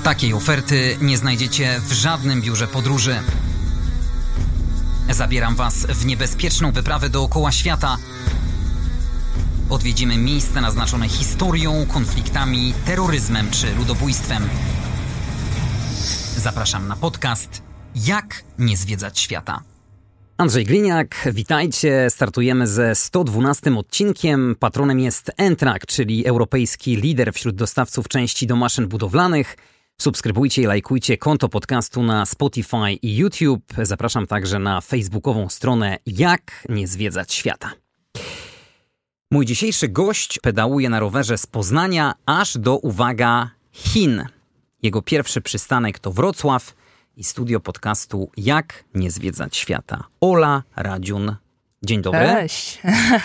Takiej oferty nie znajdziecie w żadnym biurze podróży. Zabieram Was w niebezpieczną wyprawę dookoła świata. Odwiedzimy miejsca naznaczone historią, konfliktami, terroryzmem czy ludobójstwem. Zapraszam na podcast Jak nie zwiedzać świata. Andrzej Gliniak, witajcie. Startujemy ze 112 odcinkiem. Patronem jest N-Track, czyli europejski lider wśród dostawców części do maszyn budowlanych. Subskrybujcie i lajkujcie konto podcastu na Spotify i YouTube. Zapraszam także na facebookową stronę Jak nie zwiedzać świata. Mój dzisiejszy gość pedałuje na rowerze z Poznania aż do, uwaga, Chin. Jego pierwszy przystanek to Wrocław i studio podcastu Jak nie zwiedzać świata. Ola Radziun. Dzień dobry. Cześć.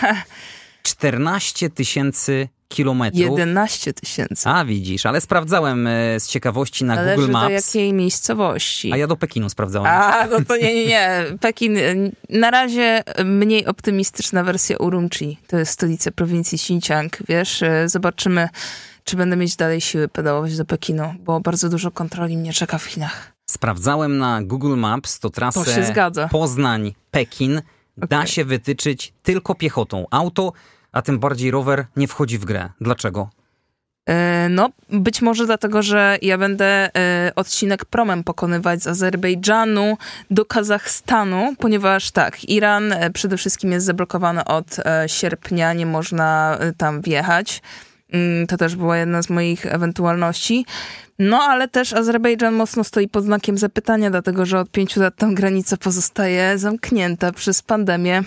14 000 kilometrów. 11 000. A widzisz, ale sprawdzałem z ciekawości na Zależy Google Maps. do jakiej miejscowości. A ja do Pekinu sprawdzałem. A, no to nie. Pekin, na razie mniej optymistyczna wersja Urumqi. To jest stolica prowincji Xinjiang, wiesz. Zobaczymy, czy będę mieć dalej siły pedałować do Pekinu, bo bardzo dużo kontroli mnie czeka w Chinach. Sprawdzałem na Google Maps, to trasę To się zgadza. Poznań-Pekin da się wytyczyć tylko piechotą. Auto, a tym bardziej rower nie wchodzi w grę. Dlaczego? No, być może dlatego, że ja będę odcinek promem pokonywać z Azerbejdżanu do Kazachstanu, ponieważ tak, Iran przede wszystkim jest zablokowany od sierpnia, nie można tam wjechać. To też była jedna z moich ewentualności. No, ale też Azerbejdżan mocno stoi pod znakiem zapytania, dlatego że od 5 lat tam granica pozostaje zamknięta przez pandemię.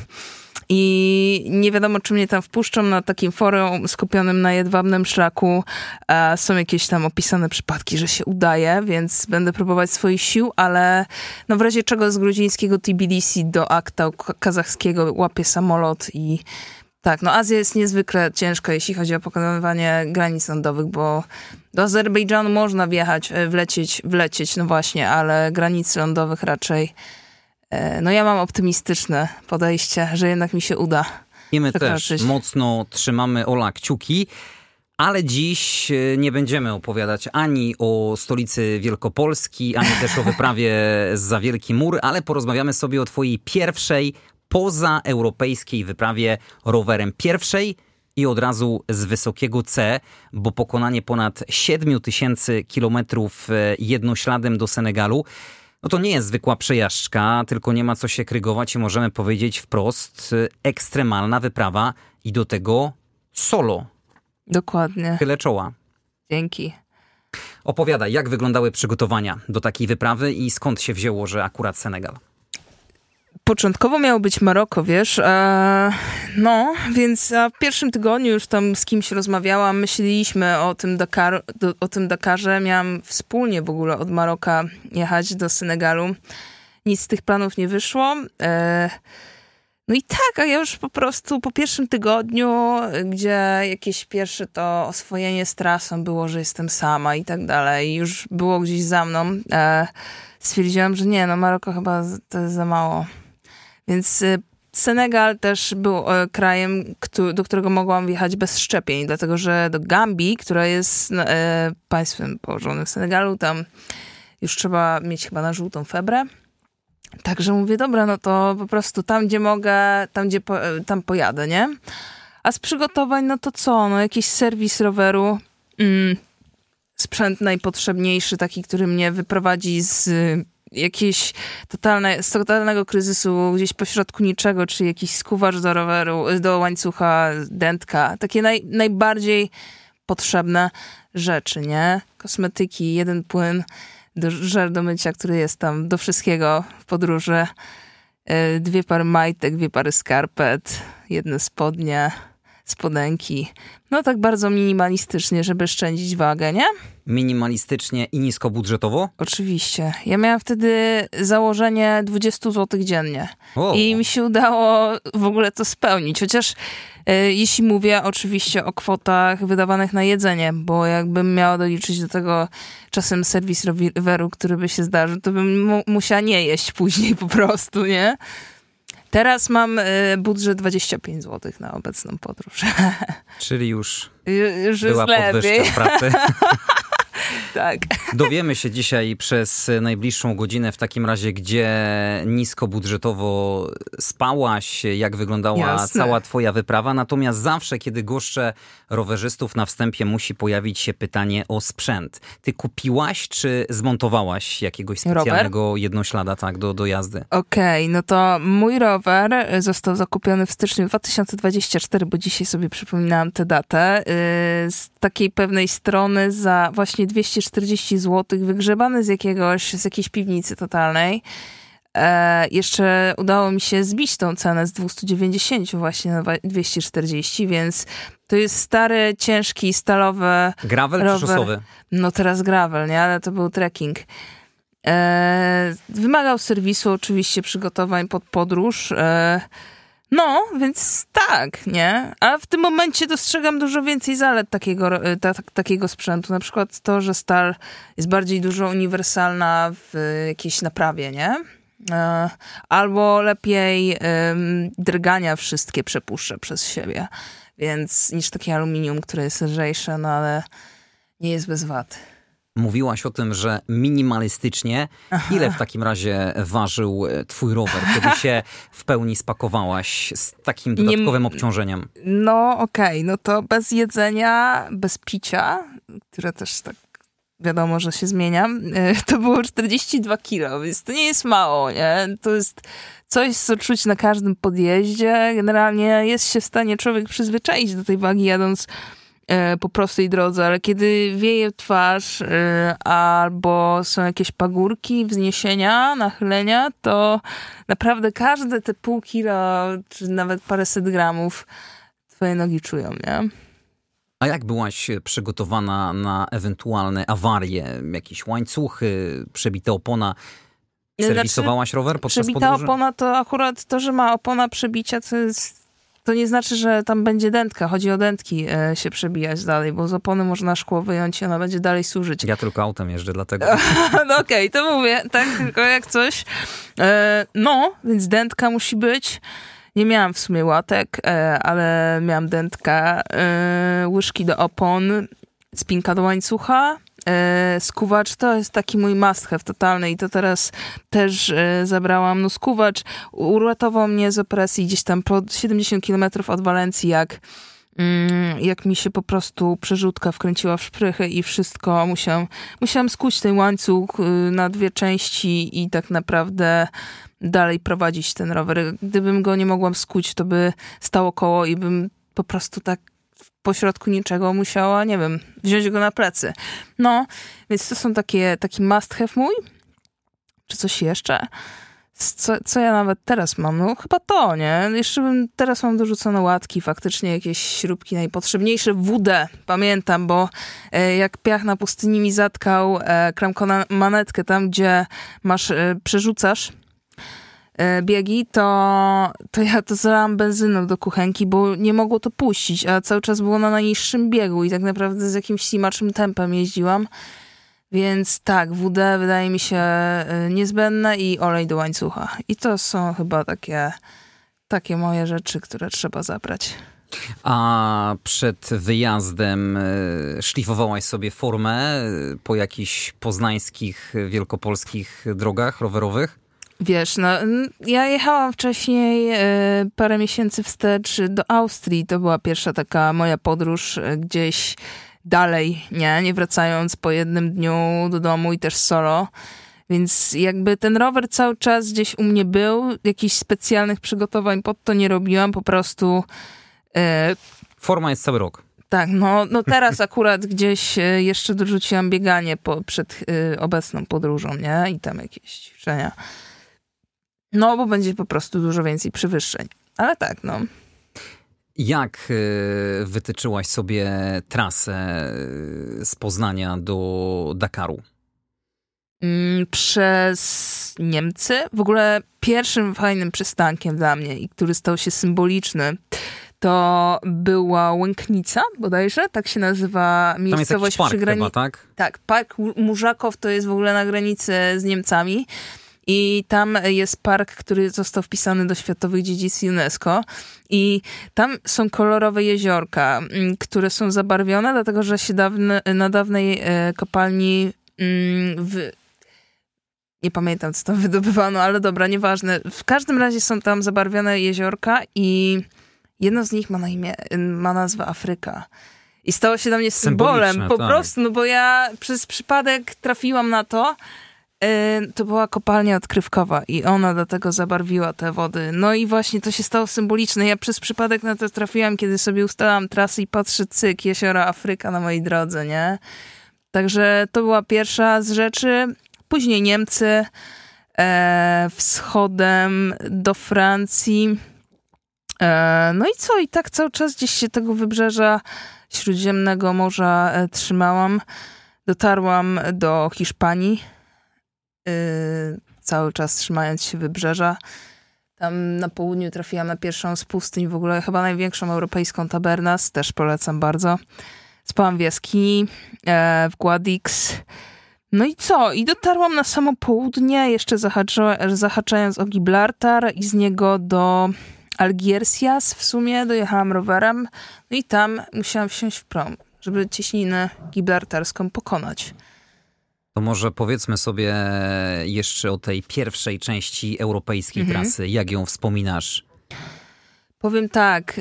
I nie wiadomo, czy mnie tam wpuszczą. Na takim forum skupionym na jedwabnym szlaku są jakieś tam opisane przypadki, że się udaje, więc będę próbować swoich sił, ale no w razie czego z gruzińskiego Tbilisi do Aktau kazachskiego łapię samolot i tak, no Azja jest niezwykle ciężka, jeśli chodzi o pokonywanie granic lądowych, bo do Azerbejdżanu można wjechać, wlecieć, no właśnie, ale granic lądowych raczej. No ja mam optymistyczne podejście, że jednak mi się uda. I my też mocno trzymamy, Ola, kciuki, ale dziś nie będziemy opowiadać ani o stolicy Wielkopolski, ani też o wyprawie zza Wielki Mur, ale porozmawiamy sobie o twojej pierwszej pozaeuropejskiej wyprawie rowerem. Pierwszej i od razu z wysokiego C, bo pokonanie ponad 7 000 kilometrów jednośladem do Senegalu no to nie jest zwykła przejażdżka, tylko nie ma co się krygować i możemy powiedzieć wprost, ekstremalna wyprawa i do tego solo. Dokładnie. Chylę czoła. Dzięki. Opowiadaj, jak wyglądały przygotowania do takiej wyprawy i skąd się wzięło, że akurat Senegal? Początkowo miało być Maroko, wiesz, więc w pierwszym tygodniu już tam z kimś rozmawiałam, myśleliśmy o tym Dakarze, miałam wspólnie w ogóle od Maroka jechać do Senegalu. Nic z tych planów nie wyszło. No i tak, a ja już po prostu po pierwszym tygodniu, gdzie jakieś pierwsze to oswojenie z trasą było, że jestem sama i tak dalej, już było gdzieś za mną, stwierdziłam, że nie, no Maroko chyba to jest za mało. Więc Senegal też był krajem, do którego mogłam wjechać bez szczepień, dlatego że do Gambii, która jest państwem położonym w Senegalu, tam już trzeba mieć chyba na żółtą febrę. Także mówię, dobra, no to po prostu tam, gdzie mogę, tam pojadę, nie? A z przygotowań, no to co? No jakiś serwis roweru, sprzęt najpotrzebniejszy, taki, który mnie wyprowadzi z totalnego kryzysu gdzieś pośrodku niczego, czy jakiś skuwacz do roweru, do łańcucha, dętka. Takie najbardziej potrzebne rzeczy, nie? Kosmetyki, jeden płyn, żel do mycia, który jest tam do wszystkiego w podróży. 2 pary majtek, 2 pary skarpet, 1 spodnie, spodenki. No tak bardzo minimalistycznie, żeby szczędzić wagę, nie? Minimalistycznie i niskobudżetowo? Oczywiście. Ja miałam wtedy założenie 20 zł dziennie. Wow. I mi się udało w ogóle to spełnić. Chociaż jeśli mówię oczywiście o kwotach wydawanych na jedzenie, bo jakbym miała doliczyć do tego czasem serwis roweru, który by się zdarzył, to bym musiała nie jeść później po prostu, nie? Teraz mam budżet 25 zł na obecną podróż. Czyli już już była jest podwyżka lepiej. w pracy. tak. Dowiemy się dzisiaj przez najbliższą godzinę w takim razie, gdzie niskobudżetowo spałaś, jak wyglądała cała twoja wyprawa. Natomiast zawsze, kiedy goszczę rowerzystów, na wstępie musi pojawić się pytanie o sprzęt. Ty kupiłaś czy zmontowałaś jakiegoś specjalnego jednoślada do jazdy? Okej, no to mój rower został zakupiony w styczniu 2024, bo dzisiaj sobie przypominałam tę datę, z takiej pewnej strony za właśnie 240 zł, wygrzebany z jakiejś piwnicy totalnej. Jeszcze udało mi się zbić tą cenę z 290 właśnie na 240, więc to jest stary, ciężki, stalowy gravel rower. Czy szosowy? No teraz gravel, nie? Ale to był trekking. Wymagał serwisu, oczywiście przygotowań pod podróż. No, więc tak, nie? A w tym momencie dostrzegam dużo więcej zalet takiego sprzętu. Na przykład to, że stal jest bardziej dużo uniwersalna w jakiejś naprawie, nie? Albo lepiej drgania wszystkie przepuszcza przez siebie. Więc niż takie aluminium, które jest lżejsze, no ale nie jest bez wad. Mówiłaś o tym, że minimalistycznie. Aha. Ile w takim razie ważył twój rower, kiedy się w pełni spakowałaś z takim dodatkowym obciążeniem? No okej, no to bez jedzenia, bez picia, które też tak wiadomo, że się zmienia, to było 42 kilo, więc to nie jest mało, nie? To jest coś, co czuć na każdym podjeździe. Generalnie jest się w stanie człowiek przyzwyczaić do tej wagi, jadąc po prostej drodze, ale kiedy wieje w twarz albo są jakieś pagórki, wzniesienia, nachylenia, to naprawdę każde te pół kilo, czy nawet paręset gramów twoje nogi czują, nie? A jak byłaś przygotowana na ewentualne awarie, jakieś łańcuchy, przebita opona? Serwisowałaś rower podczas podróży? Przebita opona to akurat to, że ma opona przebicia, to nie znaczy, że tam będzie dętka. Chodzi o dętki się przebijać dalej, bo z opony można szkło wyjąć i ona będzie dalej służyć. Ja tylko autem jeżdżę, dlatego. No okej, to mówię, tak, tylko jak coś. No, więc dętka musi być. Nie miałam w sumie łatek, ale miałam dętkę, łyżki do opon, spinka do łańcucha, skuwacz to jest taki mój must have totalny i to teraz też zabrałam. No skuwacz uratował mnie z opresji gdzieś tam po 70 km od Walencji, jak mi się po prostu przerzutka wkręciła w szprychy i wszystko. Musiałam skuć ten łańcuch na dwie części i tak naprawdę dalej prowadzić ten rower. Gdybym go nie mogłam skuć, to by stało koło i bym po prostu tak pośrodku niczego musiała, nie wiem, wziąć go na plecy. No, więc to są taki must have mój. Czy coś jeszcze? Co ja nawet teraz mam? No chyba to, nie? Jeszcze teraz mam dorzucone łatki, faktycznie jakieś śrubki najpotrzebniejsze. WD, pamiętam, bo jak piach na pustyni mi zatkał klamkomanetkę tam, gdzie przerzucasz biegi, to ja to zalałam benzyną do kuchenki, bo nie mogło to puścić, a cały czas było na najniższym biegu i tak naprawdę z jakimś ślimaczym tempem jeździłam. Więc tak, WD wydaje mi się niezbędne i olej do łańcucha. I to są chyba takie moje rzeczy, które trzeba zabrać. A przed wyjazdem szlifowałaś sobie formę po jakichś poznańskich, wielkopolskich drogach rowerowych? Wiesz, no ja jechałam wcześniej parę miesięcy wstecz do Austrii. To była pierwsza taka moja podróż gdzieś dalej, nie wracając po jednym dniu do domu i też solo. Więc jakby ten rower cały czas gdzieś u mnie był. Jakichś specjalnych przygotowań pod to nie robiłam, po prostu... Forma jest cały rok. Tak, no teraz akurat gdzieś jeszcze dorzuciłam bieganie przed obecną podróżą, nie? I tam jakieś ćwiczenia. No, bo będzie po prostu dużo więcej przewyższeń. Ale tak, no. Jak wytyczyłaś sobie trasę z Poznania do Dakaru? Przez Niemcy. W ogóle pierwszym fajnym przystankiem dla mnie i który stał się symboliczny, to była Łęknica, bodajże, tak się nazywa miejscowość park przy granicy. Tak, Park Murzakow to jest w ogóle na granicy z Niemcami. i tam jest park, który został wpisany do Światowych Dziedzictw UNESCO i tam są kolorowe jeziorka, które są zabarwione, dlatego że się na dawnej kopalni nie pamiętam, co tam wydobywano, ale dobra, nieważne. W każdym razie są tam zabarwione jeziorka i jedno z nich ma nazwę Afryka. I stało się dla mnie symbolem po prostu, no bo ja przez przypadek trafiłam na to. To była kopalnia odkrywkowa i ona dlatego zabarwiła te wody. No i właśnie to się stało symboliczne. Ja przez przypadek na to trafiłam, kiedy sobie ustalałam trasy i patrzę, cyk, jeziora Afryka na mojej drodze, nie? Także to była pierwsza z rzeczy. Później Niemcy, wschodem do Francji. No i co? I tak cały czas gdzieś się tego wybrzeża Śródziemnego Morza trzymałam. Dotarłam do Hiszpanii, cały czas trzymając się wybrzeża. Tam na południu trafiłam na pierwszą z pustyń, w ogóle chyba największą europejską, Tabernas, też polecam bardzo. Spałam w jaskini, w Guadix. No i co? I dotarłam na samo południe, jeszcze zahaczając o Gibraltar i z niego do Algeciras w sumie dojechałam rowerem. No i tam musiałam wsiąść w prom, żeby cieśninę gibraltarską pokonać. To może powiedzmy sobie jeszcze o tej pierwszej części europejskiej trasy. Jak ją wspominasz? Powiem tak,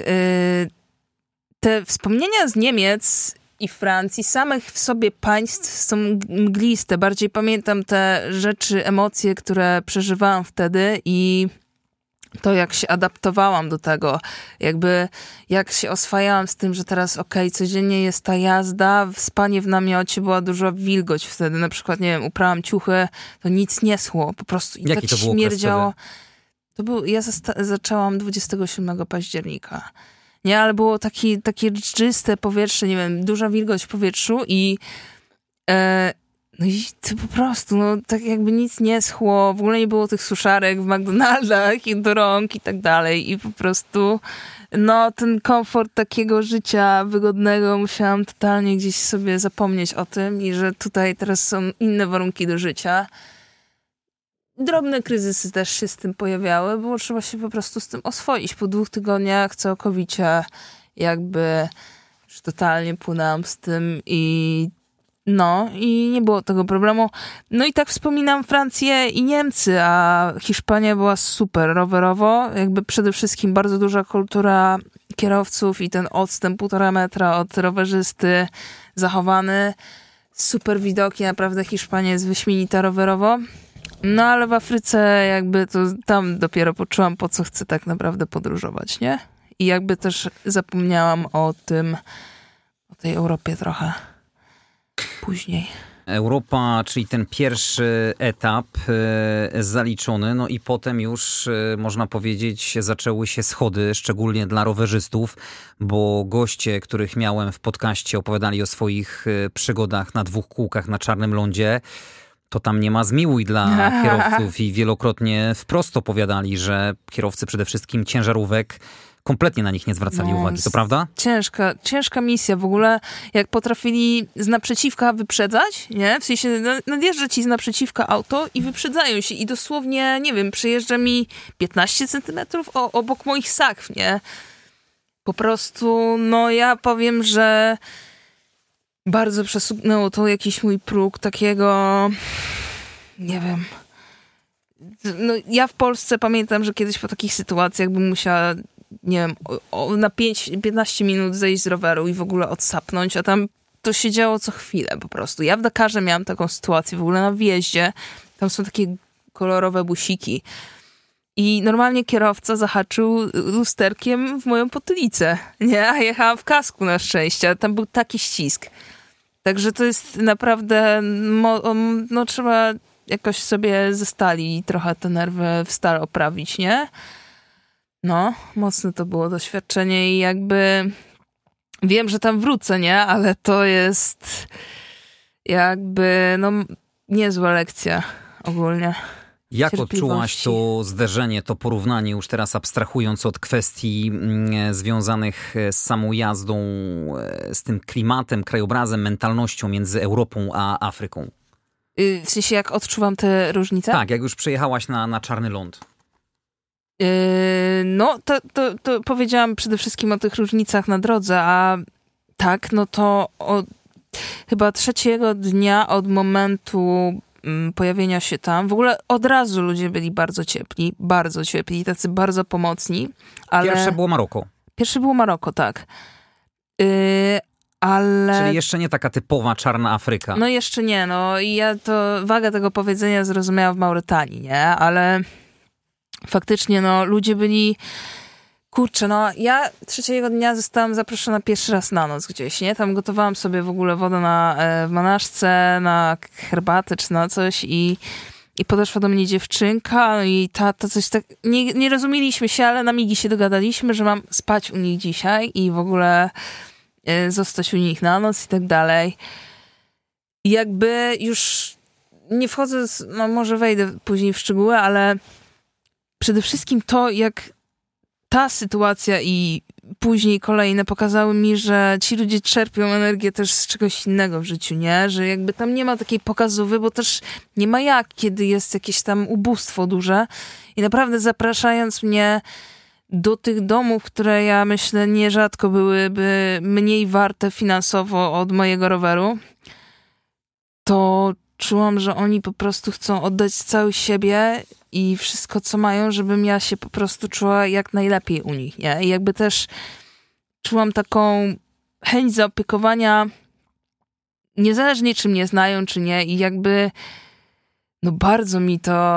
te wspomnienia z Niemiec i Francji, samych w sobie państw są mgliste. Bardziej pamiętam te rzeczy, emocje, które przeżywałam wtedy i to, jak się adaptowałam do tego, jakby jak się oswajałam z tym, że teraz codziennie jest ta jazda, spanie w namiocie, była duża wilgoć wtedy, na przykład, nie wiem, uprałam ciuchy, to nic nie schło, po prostu i jaki tak to było śmierdziało. Ja zaczęłam 27 października. Nie, ale było takie czyste powietrze, nie wiem, duża wilgoć w powietrzu i no i to po prostu, no tak jakby nic nie schło, w ogóle nie było tych suszarek w McDonaldach i do rąk i tak dalej i po prostu no ten komfort takiego życia wygodnego musiałam totalnie gdzieś sobie zapomnieć o tym i że tutaj teraz są inne warunki do życia. Drobne kryzysy też się z tym pojawiały, było trzeba się po prostu z tym oswoić. Po 2 tygodniach całkowicie jakby już totalnie płynęłam z tym i nie było tego problemu. No i tak wspominam Francję i Niemcy, a Hiszpania była super rowerowo. Jakby przede wszystkim bardzo duża kultura kierowców i ten odstęp 1,5 metra od rowerzysty zachowany. Super widoki, naprawdę Hiszpania jest wyśmienita rowerowo. No ale w Afryce jakby to tam dopiero poczułam, po co chcę tak naprawdę podróżować, nie? I jakby też zapomniałam o tej Europie trochę później. Europa, czyli ten pierwszy etap zaliczony, no i potem już można powiedzieć zaczęły się schody, szczególnie dla rowerzystów, bo goście, których miałem w podcaście, opowiadali o swoich przygodach na 2 kółkach na czarnym lądzie. To tam nie ma zmiłuj dla kierowców i wielokrotnie wprost opowiadali, że kierowcy przede wszystkim ciężarówek kompletnie na nich nie zwracali uwagi, to prawda? Ciężka misja. W ogóle jak potrafili z naprzeciwka wyprzedzać, nie? W sensie nadjeżdża ci z naprzeciwka auto i wyprzedzają się i dosłownie, nie wiem, przejeżdża mi 15 centymetrów obok moich sakw, nie? Po prostu, no ja powiem, że bardzo przesunęło to jakiś mój próg takiego, nie wiem. No, ja w Polsce pamiętam, że kiedyś po takich sytuacjach bym musiała, nie wiem, na 15 minut zejść z roweru i w ogóle odsapnąć, a tam to się działo co chwilę po prostu. Ja w Dakarze miałam taką sytuację w ogóle na wjeździe. Tam są takie kolorowe busiki. I normalnie kierowca zahaczył lusterkiem w moją potylicę. Nie, a jechałam w kasku na szczęście, ale tam był taki ścisk. Także to jest naprawdę, no trzeba jakoś sobie ze stali trochę te nerwy w stal oprawić, nie? No, mocne to było doświadczenie i jakby wiem, że tam wrócę, nie? Ale to jest jakby, no, niezła lekcja ogólnie. Jak odczułaś to zderzenie, to porównanie, już teraz abstrahując od kwestii związanych z samą jazdą, z tym klimatem, krajobrazem, mentalnością między Europą a Afryką? W sensie, jak odczuwam te różnice? Tak, jak już przyjechałaś na Czarny Ląd. No, to powiedziałam przede wszystkim o tych różnicach na drodze, a tak, no to chyba 3. dnia od momentu pojawienia się tam, w ogóle od razu ludzie byli bardzo ciepli, tacy bardzo pomocni. Ale Pierwsze było Maroko. Pierwsze było Maroko, tak. Ale... Czyli jeszcze nie taka typowa czarna Afryka. No jeszcze nie, no i ja to wagę tego powiedzenia zrozumiałam w Mauretanii, nie? Ale faktycznie, no ludzie byli... Kurczę, no ja 3. dnia zostałam zaproszona pierwszy raz na noc gdzieś, nie? Tam gotowałam sobie w ogóle wodę w manaszce, na herbatę czy na coś i podeszła do mnie dziewczynka, no i ta coś tak... Nie rozumieliśmy się, ale na migi się dogadaliśmy, że mam spać u nich dzisiaj i w ogóle zostać u nich na noc i tak dalej. I jakby już nie wchodzę, no może wejdę później w szczegóły, ale przede wszystkim to, jak ta sytuacja i później kolejne pokazały mi, że ci ludzie czerpią energię też z czegoś innego w życiu, nie? Że jakby tam nie ma takiej pokazowy, bo też nie ma jak, kiedy jest jakieś tam ubóstwo duże. I naprawdę zapraszając mnie do tych domów, które ja myślę nierzadko byłyby mniej warte finansowo od mojego roweru, to czułam, że oni po prostu chcą oddać cały siebie i wszystko, co mają, żebym ja się po prostu czuła jak najlepiej u nich, nie? I jakby też czułam taką chęć zaopiekowania, niezależnie czy mnie znają, czy nie. I jakby no bardzo mi to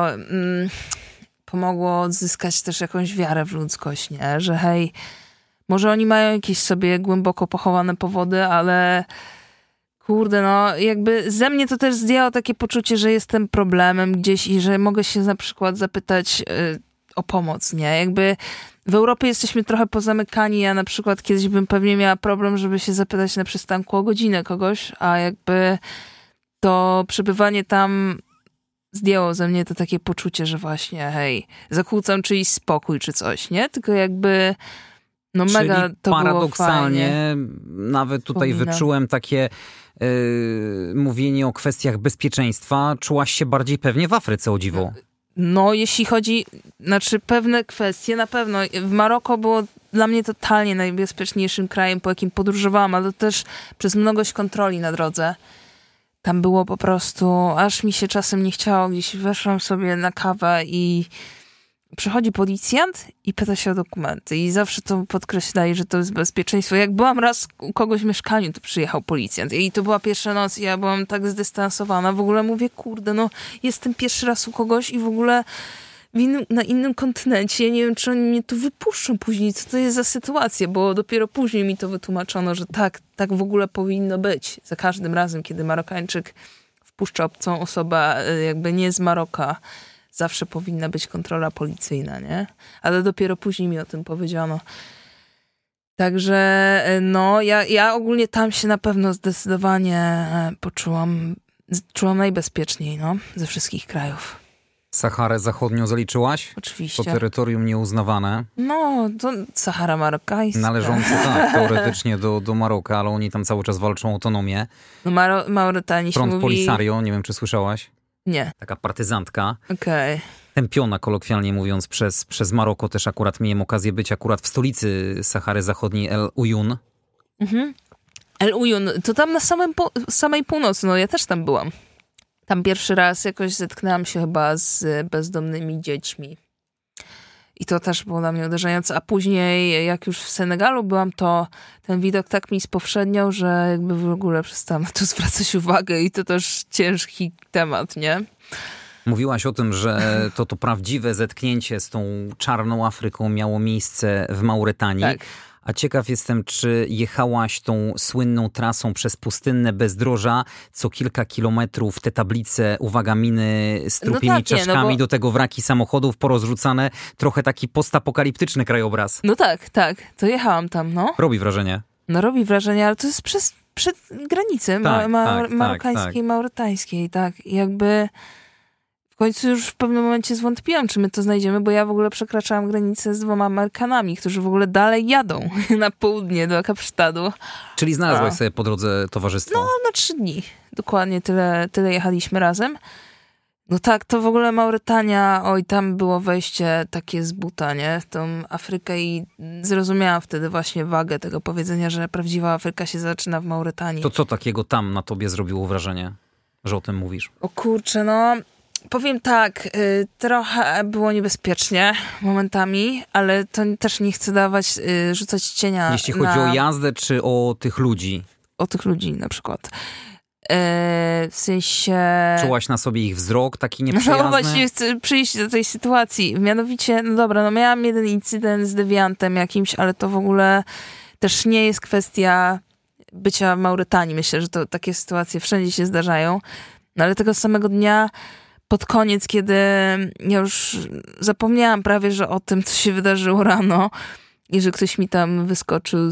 pomogło odzyskać też jakąś wiarę w ludzkość, nie? Że hej, może oni mają jakieś sobie głęboko pochowane powody, ale kurde, no jakby ze mnie to też zdjęło takie poczucie, że jestem problemem gdzieś i że mogę się na przykład zapytać o pomoc, nie? Jakby w Europie jesteśmy trochę pozamykani. Ja na przykład kiedyś bym pewnie miała problem, żeby się zapytać na przystanku o godzinę kogoś, a jakby to przebywanie tam zdjęło ze mnie to takie poczucie, że właśnie hej, zakłócam czyjś spokój czy coś, nie? Tylko jakby no mega czyli to paradoksalnie było fajnie. nawet tutaj wyczułem takie mówienie o kwestiach bezpieczeństwa. Czułaś się bardziej pewnie w Afryce, o dziwo. No, jeśli chodzi, znaczy pewne kwestie, na pewno. W Maroko było dla mnie totalnie najbezpieczniejszym krajem, po jakim podróżowałam, ale też przez mnogość kontroli na drodze. Tam było po prostu, aż mi się czasem nie chciało, gdzieś weszłam sobie na kawę i przychodzi policjant i pyta się o dokumenty. I zawsze to podkreślali, że to jest bezpieczeństwo. Jak byłam raz u kogoś w mieszkaniu, to przyjechał policjant. I to była pierwsza noc i ja byłam tak zdystansowana. W ogóle mówię, kurde, no jestem pierwszy raz u kogoś i w ogóle na innym kontynencie. Ja nie wiem, czy oni mnie tu wypuszczą później. Co to jest za sytuacja? Bo dopiero później mi to wytłumaczono, że tak w ogóle powinno być. Za każdym razem, kiedy Marokańczyk wpuszcza obcą osobę jakby nie z Maroka, zawsze powinna być kontrola policyjna, nie? Ale dopiero później mi o tym powiedziano. Także no, ja ogólnie tam się na pewno zdecydowanie czułam najbezpieczniej, no, ze wszystkich krajów. Saharę Zachodnią zaliczyłaś? Oczywiście. To terytorium nieuznawane. No, to Sahara marokańska. Należące, tak, teoretycznie do Maroka, ale oni tam cały czas walczą o autonomię. No, Mauretanii się Front mówi... Polisario, nie wiem, czy słyszałaś? Nie. Taka partyzantka. Okej. Tępiona, kolokwialnie mówiąc, przez Maroko. Też akurat miałem okazję być akurat w stolicy Sahary Zachodniej, El Uyun. Mhm. El Uyun, to tam na samej północy, no ja też tam byłam. Tam pierwszy raz jakoś zetknęłam się chyba z bezdomnymi dziećmi. I to też było dla mnie uderzające. A później, jak już w Senegalu byłam, to ten widok tak mi spowszedniał, że jakby w ogóle przestałam na to zwracać uwagę i to też ciężki temat, nie? Mówiłaś o tym, że to prawdziwe zetknięcie z tą czarną Afryką miało miejsce w Mauretanii. Tak. A ciekaw jestem, czy jechałaś tą słynną trasą przez pustynne bezdroża, co kilka kilometrów te tablice, uwaga, miny z trupimi czaszkami, do tego wraki samochodów porozrzucane. Trochę taki postapokaliptyczny krajobraz. No tak, to jechałam tam, no. Robi wrażenie. No robi wrażenie, ale to jest przed granicy tak, marokańskiej, tak. mauretańskiej, tak. Jakby końcu już w pewnym momencie zwątpiłam, czy my to znajdziemy, bo ja w ogóle przekraczałam granicę z 2 Amerykanami, którzy w ogóle dalej jadą na południe do Kapsztadu. Czyli znalazłaś sobie po drodze towarzystwo? No, na 3 dni. Dokładnie tyle jechaliśmy razem. No tak, to w ogóle Mauretania, oj, tam było wejście takie z buta, nie? W tą Afrykę i zrozumiałam wtedy właśnie wagę tego powiedzenia, że prawdziwa Afryka się zaczyna w Mauretanii. To co takiego tam na tobie zrobiło wrażenie, że o tym mówisz? O kurczę, no... Powiem tak, trochę było niebezpiecznie momentami, ale to też nie chcę rzucać cienia. Jeśli chodzi o jazdę, czy o tych ludzi? O tych ludzi na przykład. W sensie... Czułaś na sobie ich wzrok taki nieprzyjazny? No właśnie chcę przyjść do tej sytuacji. Mianowicie, no dobra, no miałam jeden incydent z dewiantem jakimś, ale to w ogóle też nie jest kwestia bycia w Mauretanii. Myślę, że to takie sytuacje wszędzie się zdarzają. No ale tego samego dnia... Pod koniec, kiedy ja już zapomniałam prawie, że o tym, co się wydarzyło rano i że ktoś mi tam wyskoczył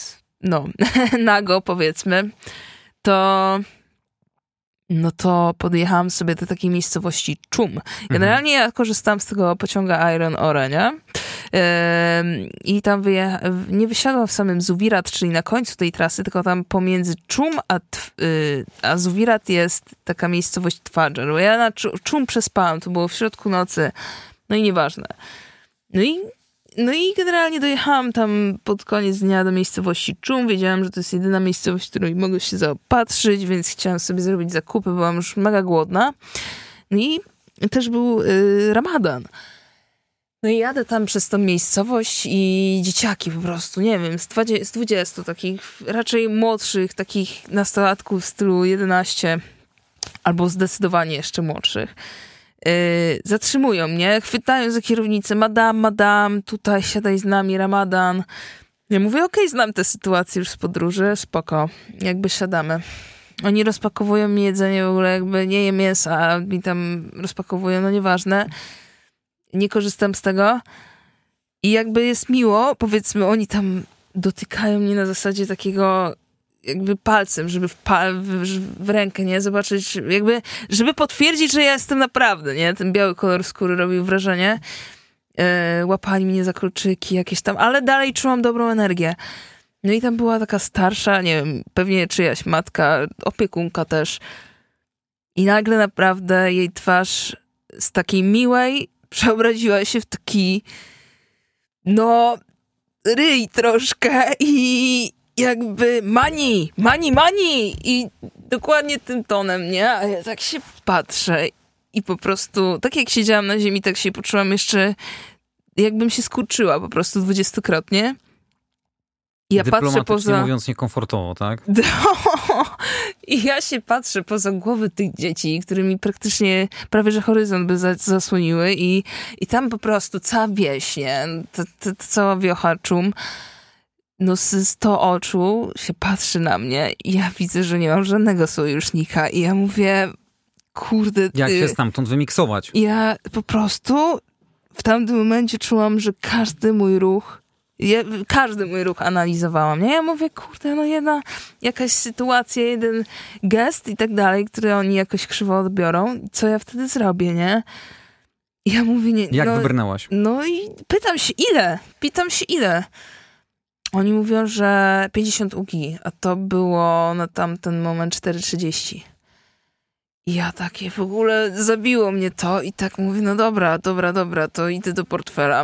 nago, powiedzmy, to podjechałam sobie do takiej miejscowości Chum. Generalnie ja korzystałam z tego pociąga Iron Ore, nie? I tam nie wysiadłam w samym Zuwirat, czyli na końcu tej trasy, tylko tam pomiędzy Chum a Zuwirat jest taka miejscowość Twadżer. Bo ja na Chum przespałam, to było w środku nocy, no i nieważne. No i generalnie dojechałam tam pod koniec dnia do miejscowości Chum. Wiedziałam, że to jest jedyna miejscowość, w której mogę się zaopatrzyć, więc chciałam sobie zrobić zakupy, byłam już mega głodna. No i też był Ramadan. No i jadę tam przez tą miejscowość i dzieciaki po prostu, nie wiem, z 20 takich raczej młodszych, takich nastolatków w stylu 11 albo zdecydowanie jeszcze młodszych. Zatrzymują mnie, chwytają za kierownicę, madam, tutaj siadaj z nami, Ramadan. Ja mówię, okej, znam tę sytuację już z podróży, spoko, jakby siadamy. Oni rozpakowują mi jedzenie, w ogóle jakby nie jem mięsa, a mi tam rozpakowują, no nieważne. Nie korzystam z tego. I jakby jest miło, powiedzmy, oni tam dotykają mnie na zasadzie takiego jakby palcem, żeby w rękę, nie? Zobaczyć, jakby, żeby potwierdzić, że ja jestem naprawdę, nie? Ten biały kolor skóry robił wrażenie. Łapali mnie za kolczyki jakieś tam, ale dalej czułam dobrą energię. No i tam była taka starsza, nie wiem, pewnie czyjaś matka, opiekunka też. I nagle naprawdę jej twarz z takiej miłej przeobraziła się w taki ryj troszkę i jakby mani i dokładnie tym tonem, nie? A ja tak się patrzę i po prostu, tak jak siedziałam na ziemi, tak się poczułam jeszcze, jakbym się skurczyła po prostu 20-krotnie. I ja patrzę poza... mówiąc niekomfortowo, tak? I ja się patrzę poza głowy tych dzieci, którymi praktycznie prawie że horyzont by zasłoniły i tam po prostu cała wieś, nie? Cała wiocha Chum, z 100 oczu się patrzy na mnie i ja widzę, że nie mam żadnego sojusznika i ja mówię, kurde... Jak się stamtąd wymiksować? Ja po prostu w tamtym momencie czułam, że każdy mój ruch analizowałam, nie? Ja mówię, kurde, jakaś sytuacja, jeden gest i tak dalej, który oni jakoś krzywo odbiorą. Co ja wtedy zrobię, nie? I ja mówię, nie. Jak wybrnęłaś? No i pytam się ile. Oni mówią, że 50 UGI, a to było na tamten moment 4,30. I ja takie w ogóle zabiło mnie to i tak mówię, no dobra, to idę do portfela.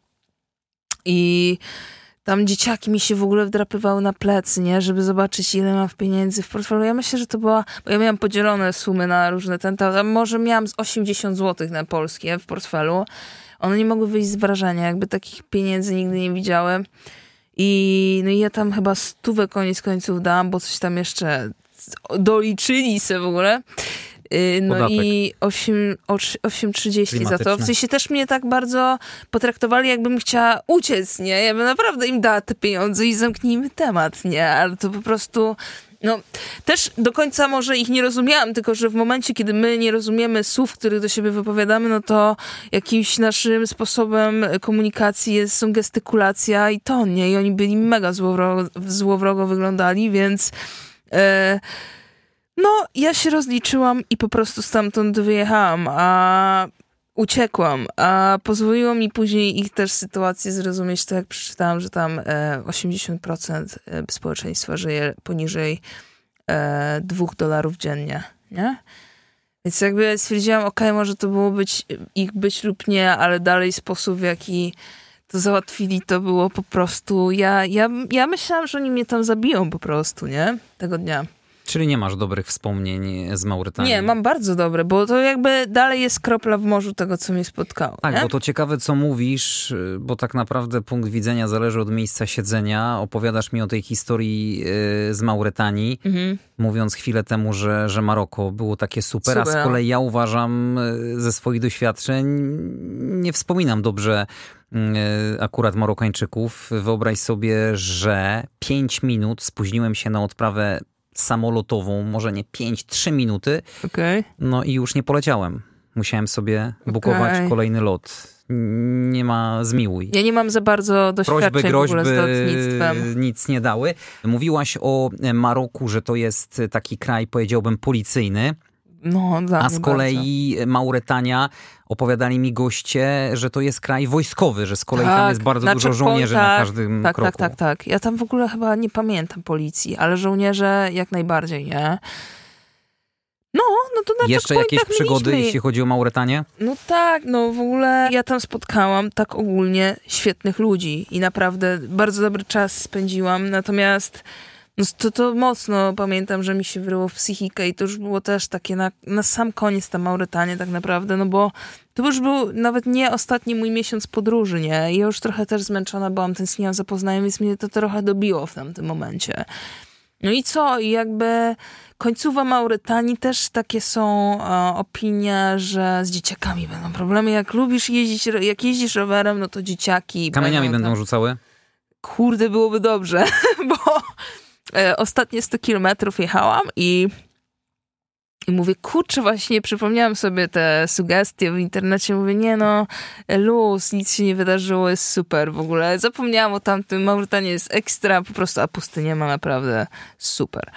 I tam dzieciaki mi się w ogóle wdrapywały na plecy, nie? Żeby zobaczyć, ile mam pieniędzy w portfelu. Ja myślę, że to była... Bo ja miałam podzielone sumy na różne a może miałam z 80 zł na polskie w portfelu. One nie mogły wyjść z wrażenia. Jakby takich pieniędzy nigdy nie widziałem. I ja tam chyba 100 koniec końców dałam, bo coś tam jeszcze doliczyli se w ogóle. Podatek. I 8,30 za to. W sensie też mnie tak bardzo potraktowali, jakbym chciała uciec, nie? Ja bym naprawdę im dała te pieniądze i zamknijmy temat, nie? Ale to po prostu... też do końca może ich nie rozumiałam, tylko że w momencie, kiedy my nie rozumiemy słów, których do siebie wypowiadamy, to jakimś naszym komunikacji są gestykulacja i ton, nie? I oni byli mega złowrogo wyglądali, więc... No, ja się rozliczyłam i po prostu stamtąd wyjechałam, a uciekłam, a pozwoliło mi później ich też sytuację zrozumieć, to jak przeczytałam, że tam 80% społeczeństwa żyje poniżej $2 dziennie, nie? Więc jakby stwierdziłam, okej, może to było być lub nie, ale dalej sposób, w jaki to załatwili, to było po prostu... Ja myślałam, że oni mnie tam zabiją po prostu, nie? Tego dnia. Czyli nie masz dobrych wspomnień z Mauretanii? Nie, mam bardzo dobre, bo to jakby dalej jest kropla w morzu tego, co mnie spotkało. Tak, nie? bo to ciekawe, co mówisz, bo tak naprawdę punkt widzenia zależy od miejsca siedzenia. Opowiadasz mi o tej historii z Mauretanii, mówiąc chwilę temu, że Maroko było takie super, a z kolei ja uważam ze swoich doświadczeń, nie wspominam dobrze akurat Marokańczyków. Wyobraź sobie, że 5 minut spóźniłem się na odprawę samolotową, może nie 3 minuty. Okay. No i już nie poleciałem. Musiałem sobie bukować kolejny lot. Nie ma zmiłuj. Ja nie mam za bardzo doświadczeń Prośby, w ogóle z lotnictwem. Nic nie dały. Mówiłaś o Maroku, że to jest taki kraj, powiedziałbym, policyjny. No, a z kolei bardzo. Mauretania, opowiadali mi goście, że to jest kraj wojskowy, że z kolei tam jest bardzo dużo żołnierzy na każdym kroku. Tak. Ja tam w ogóle chyba nie pamiętam policji, ale żołnierze jak najbardziej, nie? No to na jeszcze jakieś przygody, jeśli chodzi o Mauretanię? No tak, w ogóle ja tam spotkałam tak ogólnie świetnych ludzi i naprawdę bardzo dobry czas spędziłam, natomiast to mocno pamiętam, że mi się wryło w psychikę i to już było też takie na sam koniec ta Mauretania tak naprawdę, bo to już był nawet nie ostatni mój miesiąc podróży, nie? Ja już trochę też zmęczona byłam, tęskniłam za Poznaniem, więc mnie to trochę dobiło w tamtym momencie. No i co? I jakby końcowa Mauretanii też takie są opinie, że z dzieciakami będą problemy. Jak lubisz jeździć, jak jeździsz rowerem, no to dzieciaki... Kamieniami będą rzucały? Kurde, byłoby dobrze, bo ostatnie 100 kilometrów jechałam i mówię, kurczę, właśnie przypomniałam sobie te sugestie w internecie. Mówię, luz, nic się nie wydarzyło, jest super w ogóle. Zapomniałam o tamtym, Mauretania jest ekstra, po prostu, a pustynię ma naprawdę super.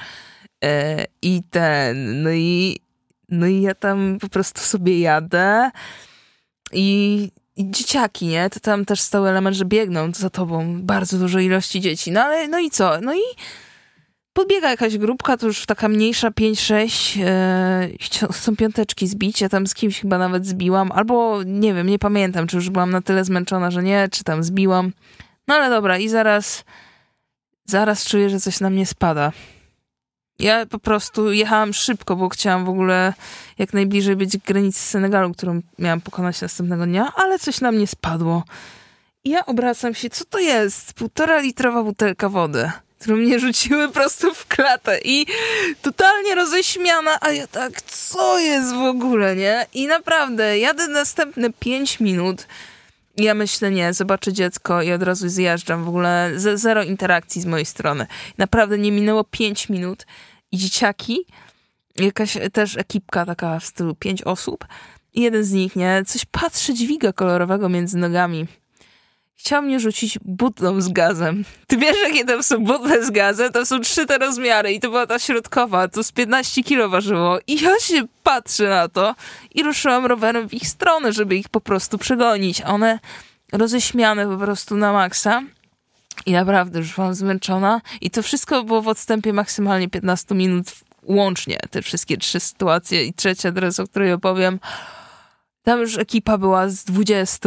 No i ja tam po prostu sobie jadę i dzieciaki, nie? To tam też stały element, że biegną za tobą bardzo dużo ilości dzieci. No i co? No i podbiega jakaś grupka, to już taka mniejsza, 5-6, chcą piąteczki zbić, ja tam z kimś chyba nawet zbiłam, albo nie wiem, nie pamiętam, czy już byłam na tyle zmęczona, że nie, czy tam zbiłam. No ale dobra, i zaraz czuję, że coś na mnie spada. Ja po prostu jechałam szybko, bo chciałam w ogóle jak najbliżej być granicy Senegalu, którą miałam pokonać następnego dnia, ale coś na mnie spadło. I ja obracam się, co to jest? 1,5-litrowa butelka wody, którą mnie rzuciły prosto w klatę i totalnie roześmiana, a ja tak, co jest w ogóle, nie? I naprawdę, jadę następne 5 minut. Ja myślę, nie, zobaczę dziecko i od razu zjeżdżam. W ogóle zero interakcji z mojej strony. Naprawdę nie minęło 5 minut i dzieciaki, jakaś też ekipka taka w stylu 5 osób i jeden z nich, nie, coś patrzy, dźwiga kolorowego między nogami. Chciał mnie rzucić butlą z gazem. Ty wiesz, jakie tam są butle z gazem? To są 3 te rozmiary i to była ta środkowa. To z 15 kilo ważyło. I ja się patrzę na to i ruszyłam rowerem w ich stronę, żeby ich po prostu przegonić. A one roześmiane po prostu na maksa. I naprawdę już byłam zmęczona. I to wszystko było w odstępie maksymalnie 15 minut łącznie. Te wszystkie 3 sytuacje i trzecia teraz, o której opowiem. Tam już ekipa była z 20.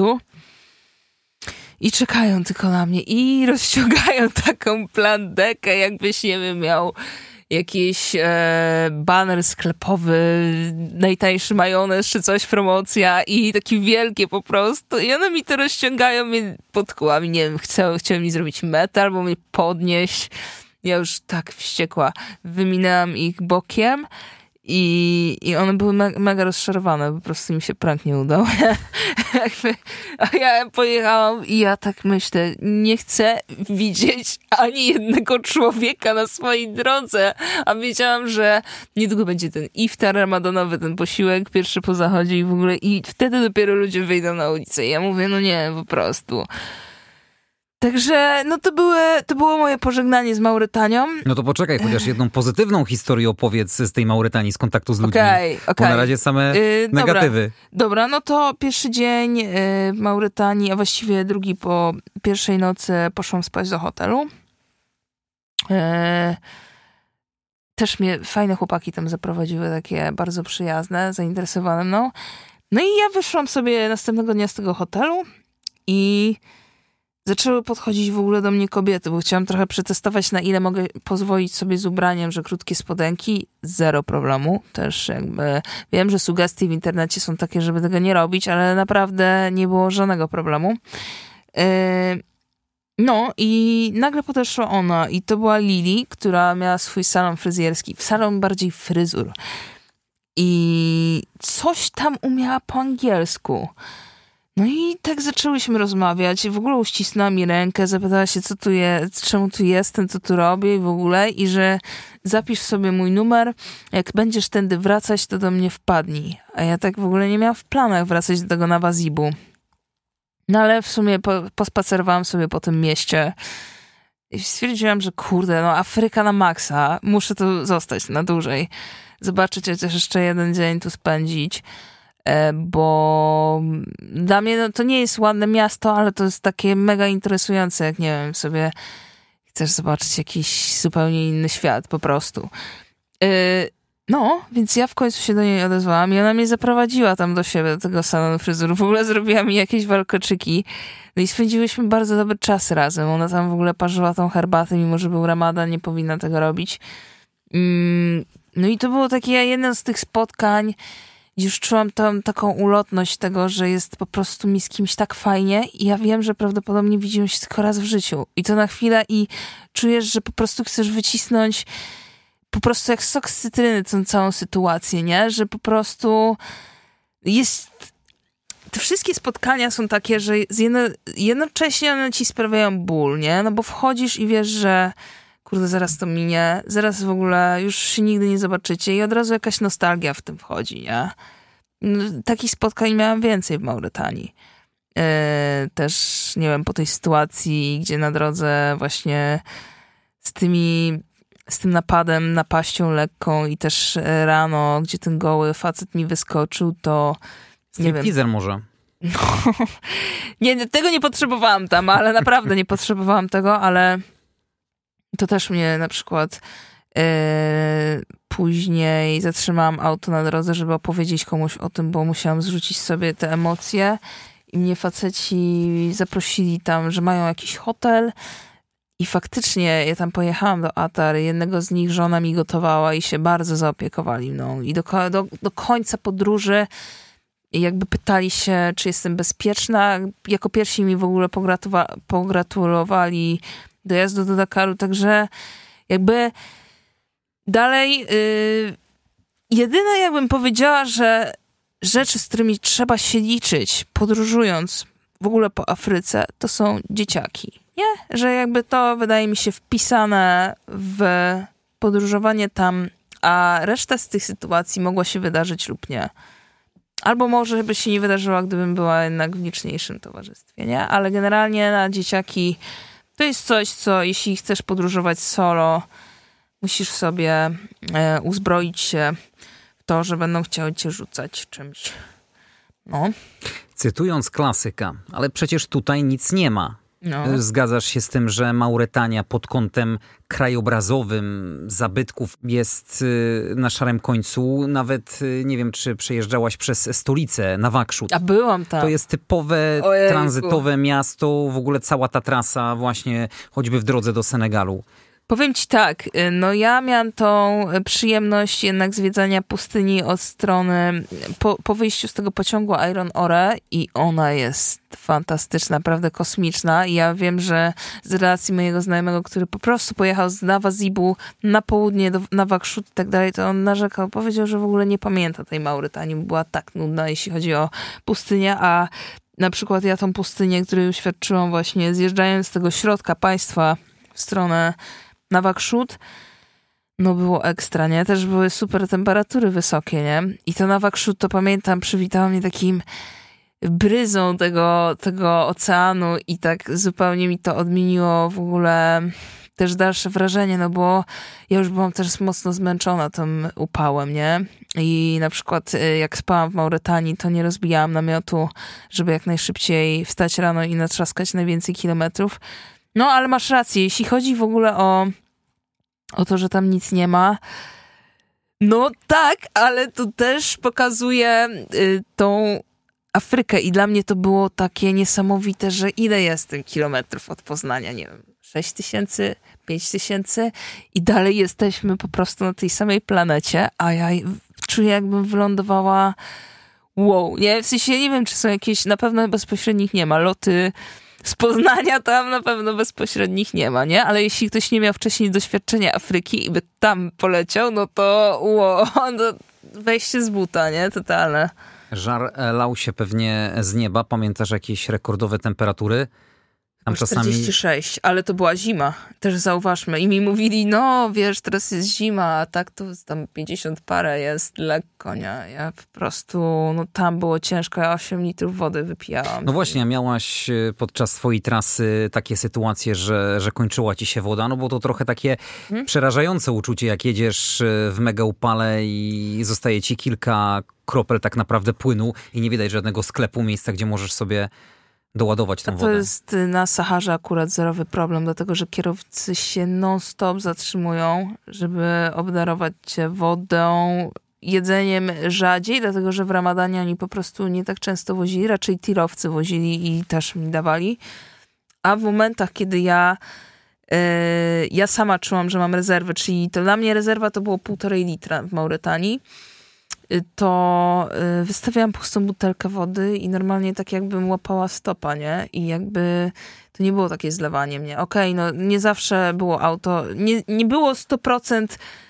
I czekają tylko na mnie i rozciągają taką plandekę, jakbyś, nie wiem, miał jakiś baner sklepowy, najtańszy majonez czy coś, promocja i takie wielkie po prostu. I one mi to rozciągają mnie pod kołami, nie wiem, chciałem mi zrobić metę albo mnie podnieść. Ja już tak wściekła. Wyminęłam ich bokiem. I one były mega rozczarowane, po prostu mi się prank nie udał. A ja pojechałam i ja tak myślę, nie chcę widzieć ani jednego człowieka na swojej drodze, a wiedziałam, że niedługo będzie ten iftar ramadanowy, ten posiłek pierwszy po zachodzie i w ogóle i wtedy dopiero ludzie wyjdą na ulicę. I ja mówię, no nie, po prostu. Także, no to było moje pożegnanie z Mauretanią. No to poczekaj, chociaż jedną pozytywną historię opowiedz z tej Mauretanii, z kontaktu z ludźmi. Okej. Bo na razie same negatywy. Dobra, no to pierwszy dzień w Mauretanii, a właściwie drugi po pierwszej nocy poszłam spać do hotelu. Też mnie fajne chłopaki tam zaprowadziły, takie bardzo przyjazne, zainteresowane mną. No i ja wyszłam sobie następnego dnia z tego hotelu i zaczęły podchodzić w ogóle do mnie kobiety, bo chciałam trochę przetestować, na ile mogę pozwolić sobie z ubraniem, że krótkie spodenki, zero problemu. Też jakby wiem, że sugestie w internecie są takie, żeby tego nie robić, ale naprawdę nie było żadnego problemu. No i nagle podeszła ona i to była Lili, która miała swój salon fryzjerski, salon bardziej fryzur. I coś tam umiała po angielsku. No i tak zaczęłyśmy rozmawiać. W ogóle uścisnęła mi rękę, zapytała się, co tu jest, czemu tu jestem, co tu robię i w ogóle. I że zapisz sobie mój numer, jak będziesz tędy wracać, to do mnie wpadnij. A ja tak w ogóle nie miałam w planach wracać do tego Nawazibu. No ale w sumie pospacerowałam sobie po tym mieście i stwierdziłam, że kurde, no Afryka na maksa, muszę tu zostać na dłużej. Zobaczyć chociaż jeszcze jeden dzień tu spędzić, bo dla mnie no, to nie jest ładne miasto, ale to jest takie mega interesujące, jak nie wiem, sobie chcesz zobaczyć jakiś zupełnie inny świat po prostu. No, więc ja w końcu się do niej odezwałam i ona mnie zaprowadziła tam do siebie, do tego salonu fryzur. W ogóle zrobiła mi jakieś warkoczyki. No i spędziłyśmy bardzo dobry czas razem. Ona tam w ogóle parzyła tą herbatę, mimo że był Ramadan, nie powinna tego robić. No i to było takie jedno z tych spotkań, gdzie już czułam tam taką ulotność tego, że jest po prostu mi z kimś tak fajnie i ja wiem, że prawdopodobnie widzimy się tylko raz w życiu. I to na chwilę i czujesz, że po prostu chcesz wycisnąć po prostu jak sok z cytryny tę całą sytuację, nie? Że po prostu jest... Te wszystkie spotkania są takie, że jednocześnie one ci sprawiają ból, nie? No bo wchodzisz i wiesz, że kurde, zaraz to minie, zaraz w ogóle już się nigdy nie zobaczycie i od razu jakaś nostalgia w tym wchodzi, nie? No, takich spotkań miałam więcej w Mauretanii. Też, nie wiem, po tej sytuacji, gdzie na drodze właśnie z tym napadem, napaścią lekką i też rano, gdzie ten goły facet mi wyskoczył, to nie wiem. Teaser może. No, nie, tego nie potrzebowałam tam, ale naprawdę nie potrzebowałam tego, ale to też mnie na przykład później zatrzymałam auto na drodze, żeby opowiedzieć komuś o tym, bo musiałam zrzucić sobie te emocje i mnie faceci zaprosili tam, że mają jakiś hotel. I faktycznie ja tam pojechałam do Atar, jednego z nich żona mi gotowała i się bardzo zaopiekowali mną. I do końca podróży jakby pytali się, czy jestem bezpieczna. Jako pierwsi mi w ogóle pogratulowali dojazdu do Dakaru, także jakby dalej jedyne jakbym powiedziała, że rzeczy, z którymi trzeba się liczyć podróżując w ogóle po Afryce, to są dzieciaki. Nie? Że jakby to wydaje mi się wpisane w podróżowanie tam, a reszta z tych sytuacji mogła się wydarzyć lub nie. Albo może by się nie wydarzyła, gdybym była jednak w liczniejszym towarzystwie, nie? Ale generalnie na dzieciaki to jest coś, co jeśli chcesz podróżować solo, musisz sobie uzbroić się w to, że będą chciały cię rzucać czymś. No. Cytując klasyka, ale przecież tutaj nic nie ma. No. Zgadzasz się z tym, że Mauretania pod kątem krajobrazowym zabytków jest na szarym końcu? Nawet nie wiem, czy przejeżdżałaś przez stolicę Nawakrzut. A byłam tam. To jest typowe, Ojejku, tranzytowe miasto, w ogóle cała ta trasa właśnie choćby w drodze do Senegalu. Powiem ci tak, no ja miałam tą przyjemność jednak zwiedzania pustyni od strony, po wyjściu z tego pociągu Iron Ore i ona jest fantastyczna, naprawdę kosmiczna i ja wiem, że z relacji mojego znajomego, który po prostu pojechał z Nawazibu na południe do Nawakrzut i tak dalej, to on narzekał, powiedział, że w ogóle nie pamięta tej Mauretanii, była tak nudna, jeśli chodzi o pustynię, a na przykład ja tą pustynię, której uświadczyłam właśnie zjeżdżając z tego środka państwa w stronę Nawakrzut, no było ekstra, nie? Też były super temperatury wysokie, nie? I to Nawakrzut, to pamiętam, przywitała mnie takim bryzą tego oceanu i tak zupełnie mi to odmieniło w ogóle też dalsze wrażenie, no bo ja już byłam też mocno zmęczona tym upałem, nie? I na przykład jak spałam w Mauretanii, to nie rozbijałam namiotu, żeby jak najszybciej wstać rano i natrzaskać najwięcej kilometrów. No, ale masz rację, jeśli chodzi w ogóle o to, że tam nic nie ma, no tak, ale to też pokazuje tą Afrykę i dla mnie to było takie niesamowite, że ile jest tych kilometrów od Poznania, nie wiem, 6000, 5000 i dalej jesteśmy po prostu na tej samej planecie, a ja czuję, jakbym wylądowała nie, w sensie nie wiem, czy są jakieś, na pewno bezpośrednich nie ma, loty z Poznania tam na pewno bezpośrednich nie ma, nie? Ale jeśli ktoś nie miał wcześniej doświadczenia Afryki i by tam poleciał, no to wejście z buta, nie? Totalne. Żar lał się pewnie z nieba. Pamiętasz jakieś rekordowe temperatury? Tam 46, ale to była zima. Też zauważmy. I mi mówili, no wiesz, teraz jest zima, a tak to tam 50 parę jest lekko, nie? Ja po prostu, no tam było ciężko, ja 8 litrów wody wypijałam. No właśnie, a miałaś podczas swojej trasy takie sytuacje, że kończyła ci się woda, no bo to trochę takie przerażające uczucie, jak jedziesz w mega upale i zostaje ci kilka kropel tak naprawdę płynu i nie widać żadnego sklepu, miejsca, gdzie możesz sobie doładować tą wodę. To jest na Saharze akurat zerowy problem, dlatego że kierowcy się non-stop zatrzymują, żeby obdarować cię wodą, jedzeniem rzadziej, dlatego że w Ramadanie oni po prostu nie tak często wozili, raczej tirowcy wozili i też mi dawali. A w momentach, kiedy ja sama czułam, że mam rezerwę, czyli to dla mnie rezerwa to było 1,5 litra w Mauretanii, to wystawiałam pustą butelkę wody i normalnie tak jakbym łapała stopa, nie? I jakby to nie było takie zlewanie mnie. Okej, no nie zawsze było auto, nie było 100%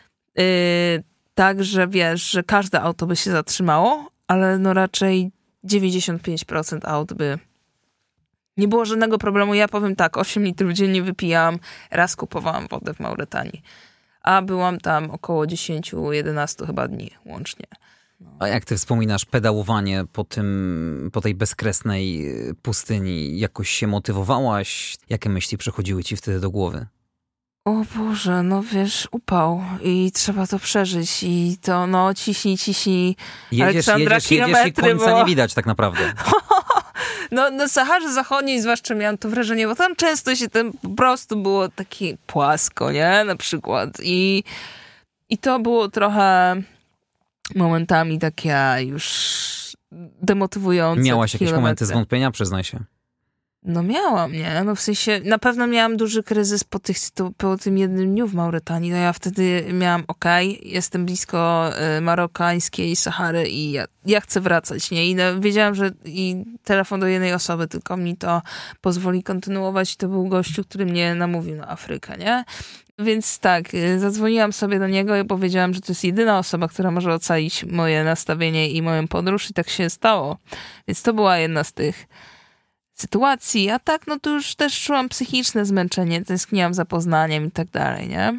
tak, że wiesz, że każde auto by się zatrzymało, ale no raczej 95% aut by nie było żadnego problemu. Ja powiem tak, 8 litrów dziennie wypijałam, raz kupowałam wodę w Mauretanii, a byłam tam około 10-11 chyba dni łącznie. No. A jak ty wspominasz pedałowanie po tej bezkresnej pustyni, jakoś się motywowałaś? Jakie myśli przychodziły ci wtedy do głowy? O Boże, no wiesz, upał i trzeba to przeżyć i to no ciśnij jedziesz i końca nie widać tak naprawdę. No na Saharze Zachodniej zwłaszcza miałam to wrażenie, bo tam często się tam po prostu było takie płasko, nie? Na przykład. I to było trochę momentami takie już demotywujące. Miałaś jakieś momenty zwątpienia? Przyznaj się. No miałam, nie? No w sensie, na pewno miałam duży kryzys po tym jednym dniu w Mauretanii. No ja wtedy miałam, jestem blisko marokańskiej Sahary i ja chcę wracać, nie? I no, wiedziałam, że i telefon do jednej osoby tylko mi to pozwoli kontynuować. I to był gościu, który mnie namówił na Afrykę, nie? Więc tak, zadzwoniłam sobie do niego i powiedziałam, że to jest jedyna osoba, która może ocalić moje nastawienie i moją podróż i tak się stało. Więc to była jedna z tych sytuacji, a tak, no to już też czułam psychiczne zmęczenie, tęskniłam za Poznaniem i tak dalej, nie?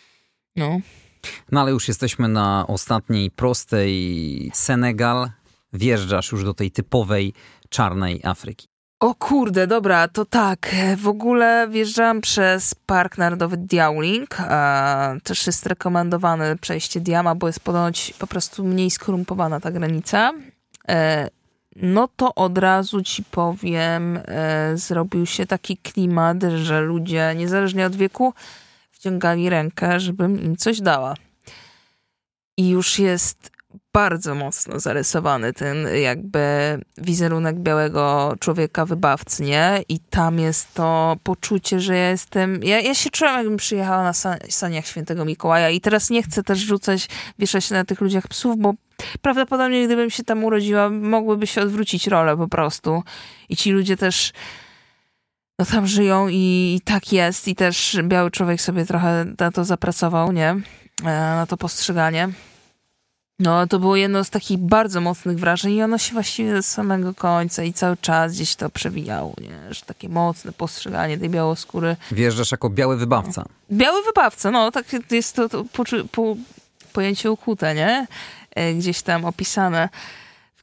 No ale już jesteśmy na ostatniej prostej. Senegal, wjeżdżasz już do tej typowej czarnej Afryki. O kurde, dobra, to tak, w ogóle wjeżdżałam przez Park Narodowy Djawling, też jest rekomendowane przejście Diama, bo jest ponoć po prostu mniej skorumpowana ta granica. No to od razu ci powiem, zrobił się taki klimat, że ludzie, niezależnie od wieku, wciągali rękę, żebym im coś dała. I już jest bardzo mocno zarysowany ten jakby wizerunek białego człowieka wybawcy, nie? I tam jest to poczucie, że ja jestem... Ja się czułam, jakbym przyjechała na saniach Świętego Mikołaja i teraz nie chcę też wieszać się na tych ludziach psów, bo prawdopodobnie gdybym się tam urodziła, mogłyby się odwrócić role po prostu. I ci ludzie też no tam żyją i tak jest. I też biały człowiek sobie trochę na to zapracował, nie? Na to postrzeganie. No, to było jedno z takich bardzo mocnych wrażeń i ono się właściwie do samego końca i cały czas gdzieś to przewijało, nie? Że takie mocne postrzeganie tej białoskóry. Wjeżdżasz jako biały wybawca. Biały wybawca, no, tak jest to pojęcie ukute, nie? Gdzieś tam opisane. W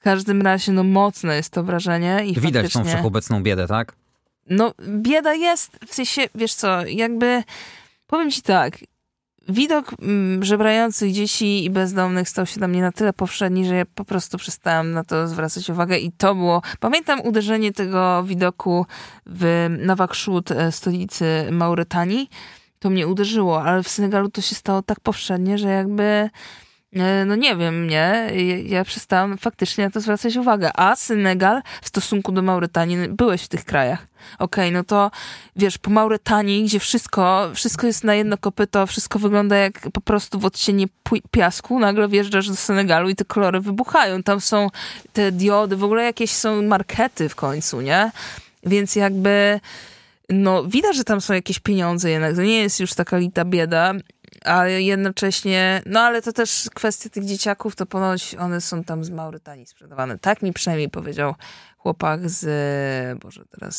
każdym razie, no mocne jest to wrażenie. I Widać faktycznie... tą wszechobecną biedę, tak? No, bieda jest, w sensie, wiesz co, jakby, powiem ci tak, widok żebrających dzieci i bezdomnych stał się dla mnie na tyle powszedni, że ja po prostu przestałam na to zwracać uwagę i to było... Pamiętam uderzenie tego widoku w Nouakchott, stolicy Mauretanii. To mnie uderzyło, ale w Senegalu to się stało tak powszednie, że jakby... No nie wiem, nie? Ja przestałam faktycznie na to zwracać uwagę. A Senegal w stosunku do Mauretanii, byłeś w tych krajach. Okej, no to wiesz, po Mauretanii, gdzie wszystko jest na jedno kopyto, wszystko wygląda jak po prostu w odcienie piasku, nagle wjeżdżasz do Senegalu i te kolory wybuchają. Tam są te diody, w ogóle jakieś są markety w końcu, nie? Więc jakby, no widać, że tam są jakieś pieniądze jednak. To nie jest już taka lita bieda, ale jednocześnie, no ale to też kwestia tych dzieciaków, to ponoć one są tam z Mauretanii sprzedawane. Tak mi przynajmniej powiedział chłopak z, Boże, teraz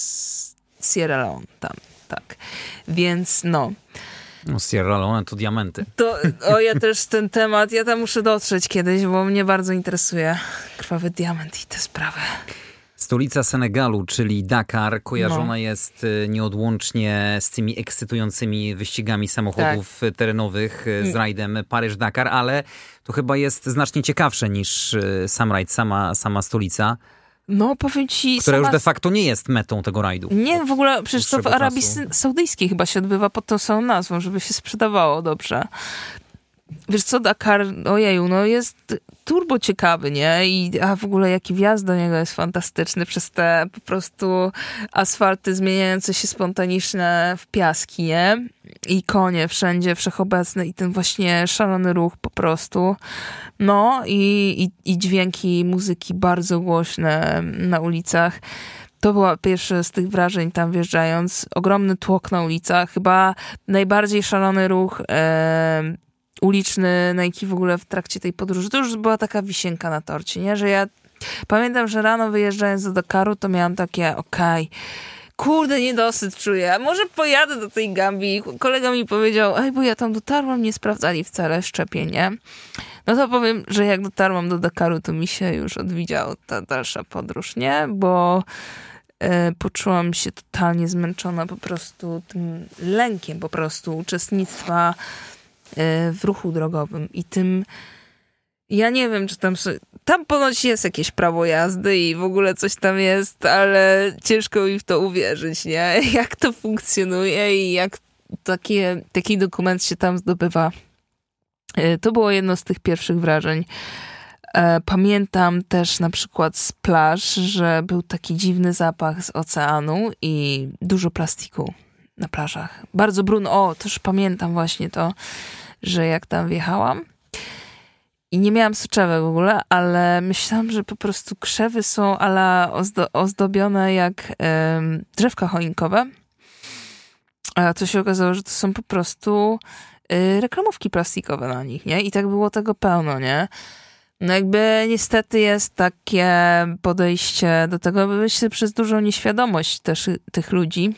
Sierra Leone tam, tak. Więc no. No Sierra Leone to diamenty. Ja też ten temat, ja tam muszę dotrzeć kiedyś, bo mnie bardzo interesuje krwawy diament i te sprawy. Stolica Senegalu, czyli Dakar, kojarzona jest nieodłącznie z tymi ekscytującymi wyścigami samochodów terenowych z rajdem Paryż-Dakar, ale to chyba jest znacznie ciekawsze niż sam rajd, sama stolica. No, powiem ci... Która już de facto nie jest metą tego rajdu. Nie, w ogóle przecież to w Arabii Saudyjskiej chyba się odbywa pod tą samą nazwą, żeby się sprzedawało dobrze. Wiesz co, Dakar, ojeju, no jest turbo ciekawy, nie? A w ogóle jaki wjazd do niego jest fantastyczny przez te po prostu asfalty zmieniające się spontaniczne w piaski, nie? I konie wszędzie wszechobecne i ten właśnie szalony ruch po prostu. No i dźwięki muzyki bardzo głośne na ulicach. To była pierwsze z tych wrażeń tam wjeżdżając. Ogromny tłok na ulicach. Chyba najbardziej szalony ruch uliczny, na jaki w ogóle w trakcie tej podróży. To już była taka wisienka na torcie, nie? Że ja pamiętam, że rano wyjeżdżając do Dakaru, to miałam takie kurde, niedosyt czuję. A może pojadę do tej Gambii? Kolega mi powiedział, bo ja tam dotarłam, nie sprawdzali wcale szczepień, nie? No to powiem, że jak dotarłam do Dakaru, to mi się już odwidziała ta dalsza podróż, nie? Bo poczułam się totalnie zmęczona po prostu tym lękiem po prostu uczestnictwa w ruchu drogowym i tym, ja nie wiem, czy tam ponoć jest jakieś prawo jazdy i w ogóle coś tam jest, ale ciężko mi w to uwierzyć, nie? Jak to funkcjonuje i jak taki dokument się tam zdobywa. To było jedno z tych pierwszych wrażeń. Pamiętam też na przykład z plaż, że był taki dziwny zapach z oceanu i dużo plastiku na plażach. Bardzo brudno. Też pamiętam właśnie to, że jak tam wjechałam i nie miałam soczewek w ogóle, ale myślałam, że po prostu krzewy są ozdobione jak drzewka choinkowe. A to się okazało, że to są po prostu reklamówki plastikowe na nich, nie? I tak było tego pełno, nie? No jakby niestety jest takie podejście do tego, myślę, przez dużą nieświadomość też tych ludzi.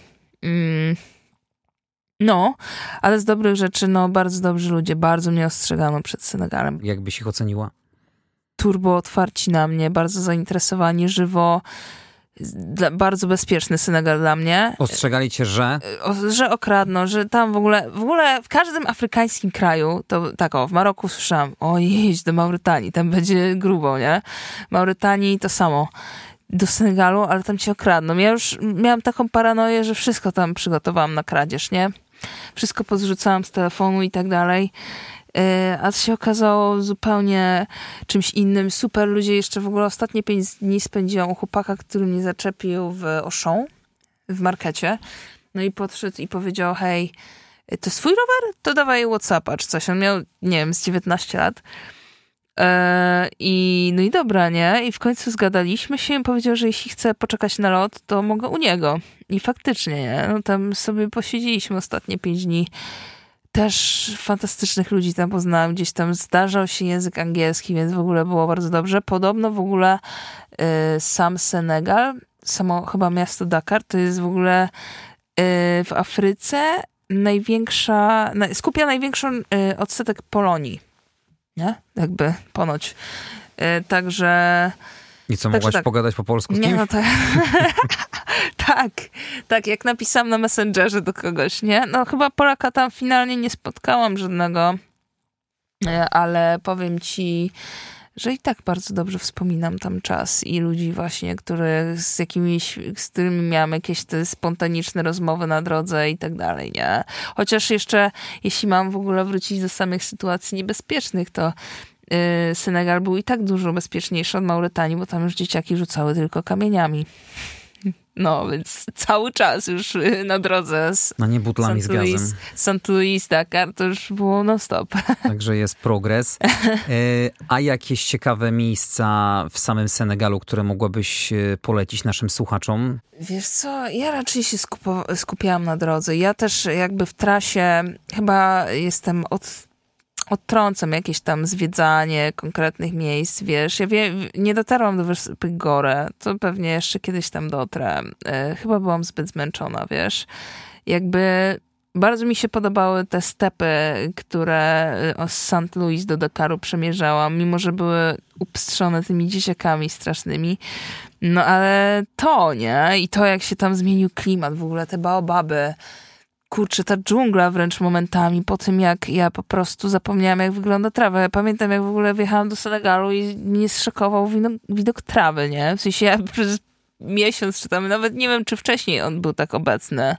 No, ale z dobrych rzeczy, bardzo dobrzy ludzie, bardzo mnie ostrzegano przed Senegalem. Jak byś ich oceniła? Turbo otwarci na mnie, bardzo zainteresowani, żywo, bardzo bezpieczny Senegal dla mnie. Ostrzegali cię, że? Że okradną, że tam w ogóle w każdym afrykańskim kraju, to w Maroku słyszałam, jedź do Mauretanii, tam będzie grubo, nie? Mauretanii to samo. Do Senegalu, ale tam cię okradną. Ja już miałam taką paranoję, że wszystko tam przygotowałam na kradzież, nie? Wszystko pozrzucałam z telefonu i tak dalej. A się okazało zupełnie czymś innym. Super ludzie. Jeszcze w ogóle ostatnie 5 dni spędziłam u chłopaka, który mnie zaczepił w Auchan, w markecie. No i podszedł i powiedział, hej, to jest twój rower? To dawaj WhatsAppa czy coś. On miał, nie wiem, z 19 lat. No i dobra, nie? I w końcu zgadaliśmy się i powiedział, że jeśli chce poczekać na lot, to mogę u niego. I faktycznie, nie? No tam sobie posiedzieliśmy ostatnie 5 dni. Też fantastycznych ludzi tam poznałam. Gdzieś tam zdarzał się język angielski, więc w ogóle było bardzo dobrze. Podobno w ogóle sam Senegal, samo chyba miasto Dakar, to jest w ogóle w Afryce skupia największą odsetek Polonii. Nie? Jakby ponoć. Także... I co, mogłaś pogadać po polsku z kimś? Nie, no to... tak, jak napisałam na Messengerze do kogoś, nie? No chyba Polaka tam finalnie nie spotkałam żadnego, ale powiem ci, że i tak bardzo dobrze wspominam tam czas i ludzi właśnie, z którymi miałam jakieś te spontaniczne rozmowy na drodze i tak dalej, nie? Chociaż jeszcze, jeśli mam w ogóle wrócić do samych sytuacji niebezpiecznych, to Senegal był i tak dużo bezpieczniejszy od Mauretanii, bo tam już dzieciaki rzucały tylko kamieniami. No, więc cały czas już na drodze z nie butlami z gazem. St. Louis, Dakar, to już było non-stop. Także jest progres. A jakieś ciekawe miejsca w samym Senegalu, które mogłabyś polecić naszym słuchaczom? Wiesz co, ja raczej się skupiałam na drodze. Ja też jakby w trasie chyba odtrącam jakieś tam zwiedzanie konkretnych miejsc, wiesz. Ja nie dotarłam do wyspy Gore, to pewnie jeszcze kiedyś tam dotrę. Chyba byłam zbyt zmęczona, wiesz. Jakby bardzo mi się podobały te stepy, które z St. Louis do Dakaru przemierzałam, mimo że były upstrzone tymi dzieciakami strasznymi. No ale to, nie? I to, jak się tam zmienił klimat, w ogóle te baobaby. Kurczę, ta dżungla wręcz momentami, po tym jak ja po prostu zapomniałam, jak wygląda trawa. Ja pamiętam, jak w ogóle wjechałam do Senegalu i mnie zszokował widok trawy, nie? W sensie ja przez miesiąc, czy tam nawet nie wiem, czy wcześniej on był tak obecny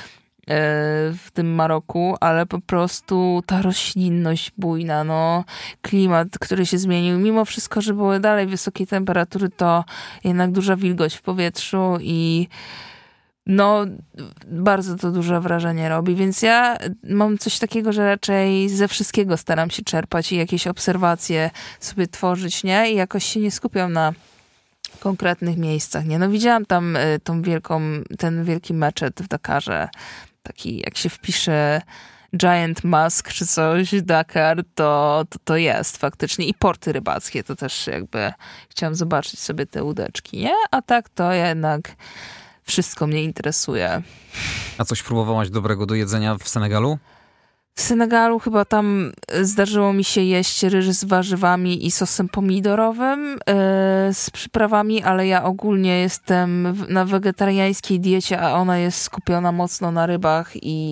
w tym Maroku, ale po prostu ta roślinność bujna, no, klimat, który się zmienił. Mimo wszystko, że były dalej wysokie temperatury, to jednak duża wilgoć w powietrzu i no, bardzo to duże wrażenie robi, więc ja mam coś takiego, że raczej ze wszystkiego staram się czerpać i jakieś obserwacje sobie tworzyć, nie? I jakoś się nie skupiam na konkretnych miejscach, nie? No widziałam tam ten wielki meczet w Dakarze, taki jak się wpisze Giant Mosque czy coś, Dakar, to jest faktycznie. I porty rybackie, to też jakby chciałam zobaczyć sobie te łódeczki, nie? A tak to jednak wszystko mnie interesuje. A coś próbowałaś dobrego do jedzenia w Senegalu? W Senegalu chyba tam zdarzyło mi się jeść ryż z warzywami i sosem pomidorowym z przyprawami, ale ja ogólnie jestem na wegetariańskiej diecie, a ona jest skupiona mocno na rybach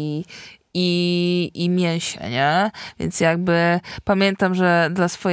i mięsie, nie? Więc jakby pamiętam, że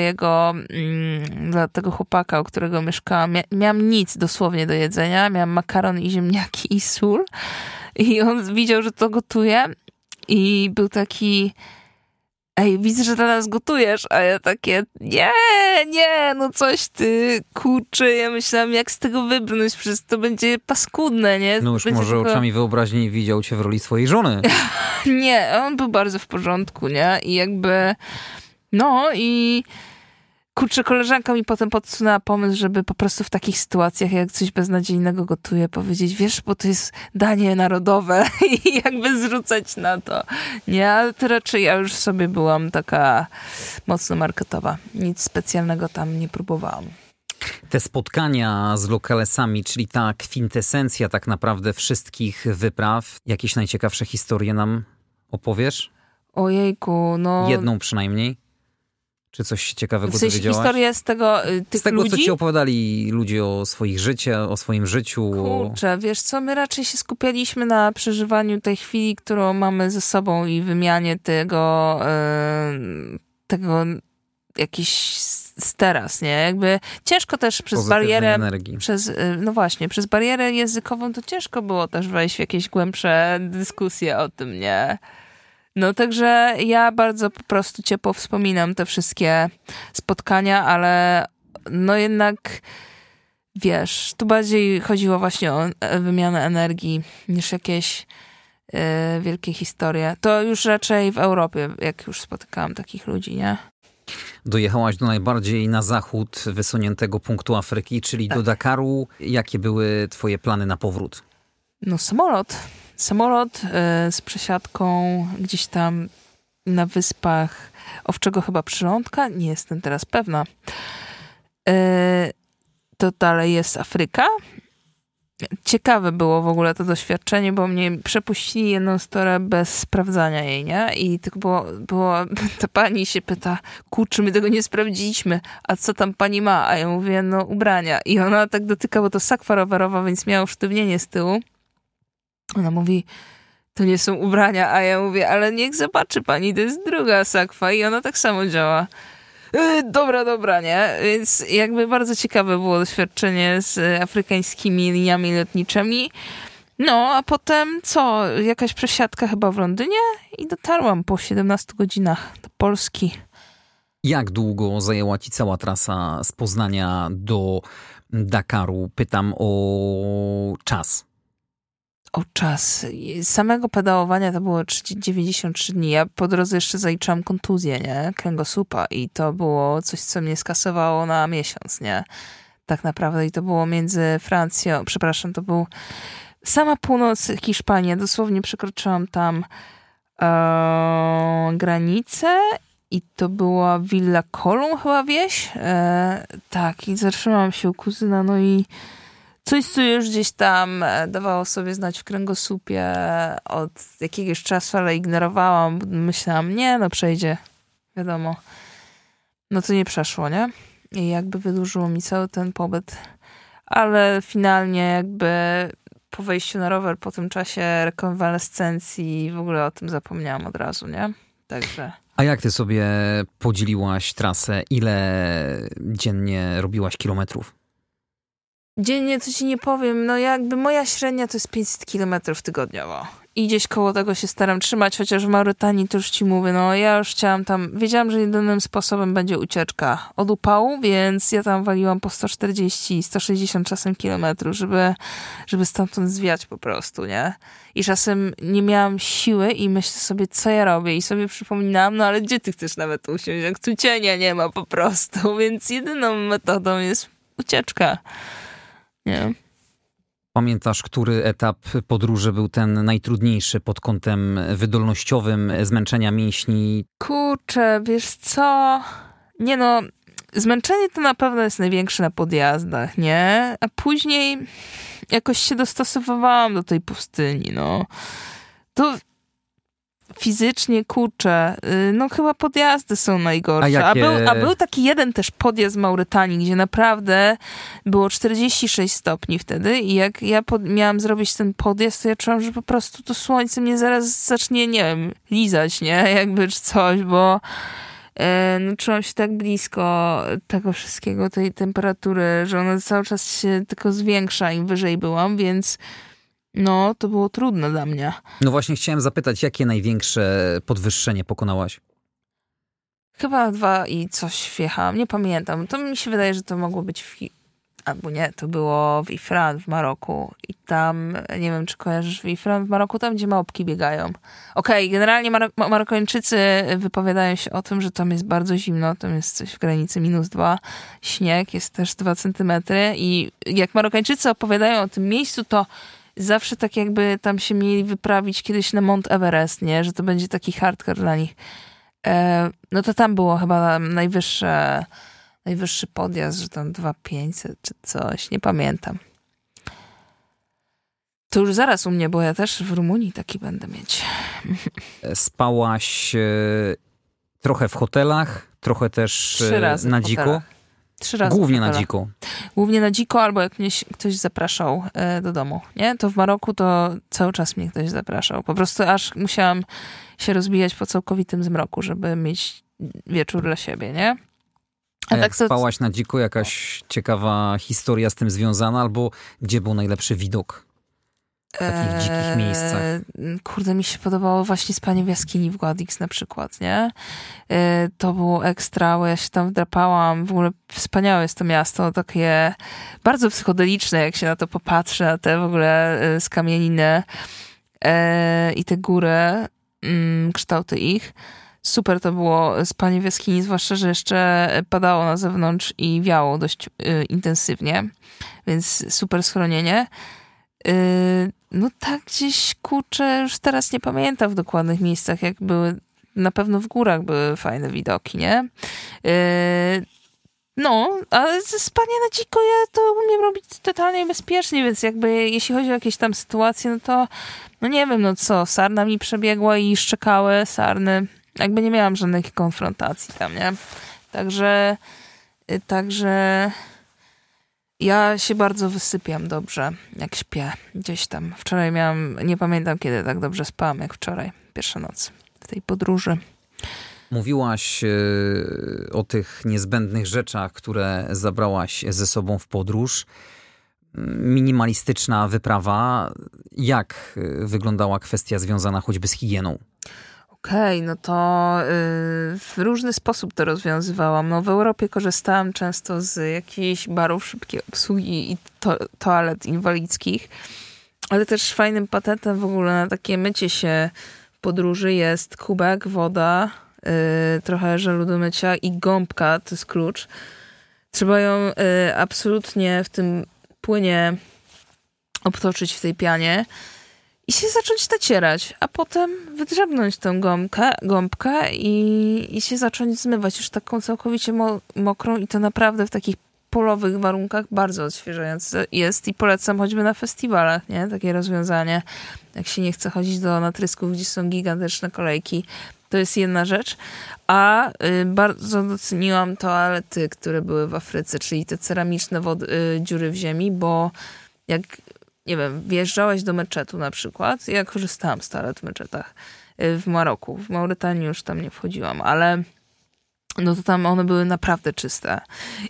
dla tego chłopaka, u którego mieszkałam, miałam nic dosłownie do jedzenia. Miałam makaron i ziemniaki i sól. I on widział, że to gotuję i był taki: ej, widzę, że dla nas gotujesz, a ja takie: nie, no coś ty, kurczę, ja myślałam, jak z tego wybrnąć, przecież to będzie paskudne, nie? No już może oczami wyobraźni widział cię w roli swojej żony. Nie, on był bardzo w porządku, nie? I jakby, no i kurczę, koleżanka mi potem podsunęła pomysł, żeby po prostu w takich sytuacjach, jak coś beznadziejnego gotuję, powiedzieć: wiesz, bo to jest danie narodowe i jakby zrzucać na to. Nie, ale to raczej ja już sobie byłam taka mocno marketowa. Nic specjalnego tam nie próbowałam. Te spotkania z lokalesami, czyli ta kwintesencja tak naprawdę wszystkich wypraw. Jakieś najciekawsze historie nam opowiesz? Ojejku, no... Jedną przynajmniej. Czy coś ciekawego w sensie dowiedziałaś? Historię z tego, tych z tego, ludzi? Co ci opowiadali ludzie o swoim życiu. Kurczę, wiesz co, my raczej się skupialiśmy na przeżywaniu tej chwili, którą mamy ze sobą i wymianie tego jakiś teraz, nie? Jakby ciężko też przez barierę energii. No właśnie, przez barierę językową to ciężko było też wejść w jakieś głębsze dyskusje o tym, nie? No także ja bardzo po prostu ciepło wspominam te wszystkie spotkania, ale no jednak wiesz, tu bardziej chodziło właśnie o wymianę energii niż jakieś wielkie historie. To już raczej w Europie, jak już spotykałam takich ludzi, nie? Dojechałaś do najbardziej na zachód wysuniętego punktu Afryki, czyli do Dakaru. Jakie były twoje plany na powrót? No Samolot z przesiadką gdzieś tam na wyspach Owczego chyba Przylądka. Nie jestem teraz pewna. To dalej jest Afryka. ciekawe było w ogóle to doświadczenie, bo mnie przepuścili jedną storę bez sprawdzania jej, nie? I tylko ta pani się pyta, kurczę, my tego nie sprawdziliśmy, a co tam pani ma? A ja mówię, no ubrania. I ona tak dotyka, bo to sakwa rowerowa, więc miała usztywnienie z tyłu. Ona mówi, to nie są ubrania, a ja mówię, ale niech zobaczy pani, to jest druga sakwa i ona tak samo działa. Dobra, nie? Więc jakby bardzo ciekawe było doświadczenie z afrykańskimi liniami lotniczymi. No, a potem co? Jakaś przesiadka chyba w Londynie i dotarłam po 17 godzinach do Polski. Jak długo zajęła ci cała trasa z Poznania do Dakaru? Pytam o czas. O czas. Samego pedałowania to było 93 dni. Ja po drodze jeszcze zaliczyłam kontuzję, nie? Kręgosłupa i to było coś, co mnie skasowało na miesiąc, nie? Tak naprawdę. I to było między Francją, to był sama północ Hiszpanii. Dosłownie przekroczyłam tam granicę i to była Villa Colum chyba wieś. Tak, i zatrzymałam się u kuzyna, no i coś, co już gdzieś tam dawało sobie znać w kręgosłupie od jakiegoś czasu, ale ignorowałam. Myślałam, nie, no przejdzie. Wiadomo. No to nie przeszło, nie? I jakby wydłużyło mi cały ten pobyt. Ale finalnie jakby po wejściu na rower, po tym czasie rekonwalescencji w ogóle o tym zapomniałam od razu, nie? Także... A jak ty sobie podzieliłaś trasę? Ile dziennie robiłaś kilometrów? Dziennie to ci nie powiem, no jakby moja średnia to jest 500 kilometrów tygodniowo. I gdzieś koło tego się staram trzymać, chociaż w Mauretanii to już ci mówię, no ja już chciałam tam, wiedziałam, że jedynym sposobem będzie ucieczka od upału, więc ja tam waliłam po 140, 160 czasem kilometrów, żeby stamtąd zwiać po prostu, nie? I czasem nie miałam siły i myślę sobie, co ja robię i sobie przypominałam, no ale gdzie ty chcesz nawet usiąść, jak tu cienia nie ma po prostu, więc jedyną metodą jest ucieczka. Nie. Pamiętasz, który etap podróży był ten najtrudniejszy pod kątem wydolnościowym, zmęczenia mięśni? Kurczę, wiesz co? Nie no, zmęczenie to na pewno jest największe na podjazdach, nie? A później jakoś się dostosowywałam do tej pustyni, no. To fizycznie, kurczę, no chyba podjazdy są najgorsze. A był taki jeden też podjazd w Mauretanii, gdzie naprawdę było 46 stopni wtedy i jak ja miałam zrobić ten podjazd, to ja czułam, że po prostu to słońce mnie zaraz zacznie, nie wiem, lizać, nie? Jakby czy coś, bo no, czułam się tak blisko tego wszystkiego, tej temperatury, że ona cały czas się tylko zwiększa, im wyżej byłam, więc no, to było trudne dla mnie. No właśnie chciałem zapytać, jakie największe podwyższenie pokonałaś? Chyba 2 i coś wjechałam, nie pamiętam. To mi się wydaje, że to mogło być albo nie, to było w Ifran w Maroku. I tam, nie wiem, czy kojarzysz w Ifran w Maroku, tam gdzie małpki biegają. Okej, generalnie Marokańczycy wypowiadają się o tym, że tam jest bardzo zimno, tam jest coś w granicy -2, śnieg jest też 2 centymetry i jak Marokańczycy opowiadają o tym miejscu, to zawsze tak jakby tam się mieli wyprawić kiedyś na Mount Everest, nie? Że to będzie taki hardcore dla nich. No to tam było chyba najwyższy podjazd, że tam 2500 czy coś, nie pamiętam. To już zaraz u mnie, bo ja też w Rumunii taki będę mieć. Spałaś trochę w hotelach, trochę też 3 razy na dziko? 3 razy. Głównie na dziko. Głównie na dziko, albo jak mnie ktoś zapraszał do domu, nie? To w Maroku to cały czas mnie ktoś zapraszał. Po prostu aż musiałam się rozbijać po całkowitym zmroku, żeby mieć wieczór dla siebie, nie? A jak spałaś na dziko, jakaś ciekawa historia z tym związana, albo gdzie był najlepszy widok? W takich dzikich miejscach. Kurde, mi się podobało właśnie spanie w jaskini w Guadix na przykład, nie? To było ekstra, bo ja się tam wdrapałam. W ogóle wspaniałe jest to miasto, takie bardzo psychodeliczne, jak się na to popatrzy, na te w ogóle skamieniny i te góry, kształty ich. Super to było spanie w jaskini, zwłaszcza, że jeszcze padało na zewnątrz i wiało dość intensywnie, więc super schronienie. No tak gdzieś, kurczę, już teraz nie pamiętam w dokładnych miejscach, jak były, na pewno w górach były fajne widoki, nie? No, ale spanie na dziko ja to umiem robić totalnie bezpiecznie, więc jakby jeśli chodzi o jakieś tam sytuacje, no to no nie wiem, no co, sarna mi przebiegła i szczekały sarny. Jakby nie miałam żadnej konfrontacji tam, nie? Także ja się bardzo wysypiam dobrze, jak śpię. Gdzieś tam. Wczoraj nie pamiętam kiedy tak dobrze spałam jak wczoraj, pierwsza noc w tej podróży. Mówiłaś o tych niezbędnych rzeczach, które zabrałaś ze sobą w podróż. Minimalistyczna wyprawa. Jak wyglądała kwestia związana choćby z higieną? Okej, no to w różny sposób to rozwiązywałam. No w Europie korzystałam często z jakichś barów szybkiej obsługi i toalet inwalidzkich, ale też fajnym patentem w ogóle na takie mycie się w podróży jest kubek, woda, trochę żelu do mycia i gąbka, to jest klucz. Trzeba ją absolutnie w tym płynie obtoczyć w tej pianie i się zacząć nacierać, a potem wydrzebnąć tę gąbkę i się zacząć zmywać już taką całkowicie mokrą i to naprawdę w takich polowych warunkach bardzo odświeżające jest i polecam choćby na festiwalach, nie? Takie rozwiązanie. Jak się nie chce chodzić do natrysków, gdzie są gigantyczne kolejki, to jest jedna rzecz. A bardzo doceniłam toalety, które były w Afryce, czyli te ceramiczne dziury w ziemi, bo jak, nie wiem, wjeżdżałeś do meczetu na przykład, ja korzystałam z toalet w meczetach w Maroku. W Mauretanii już tam nie wchodziłam, ale no to tam one były naprawdę czyste.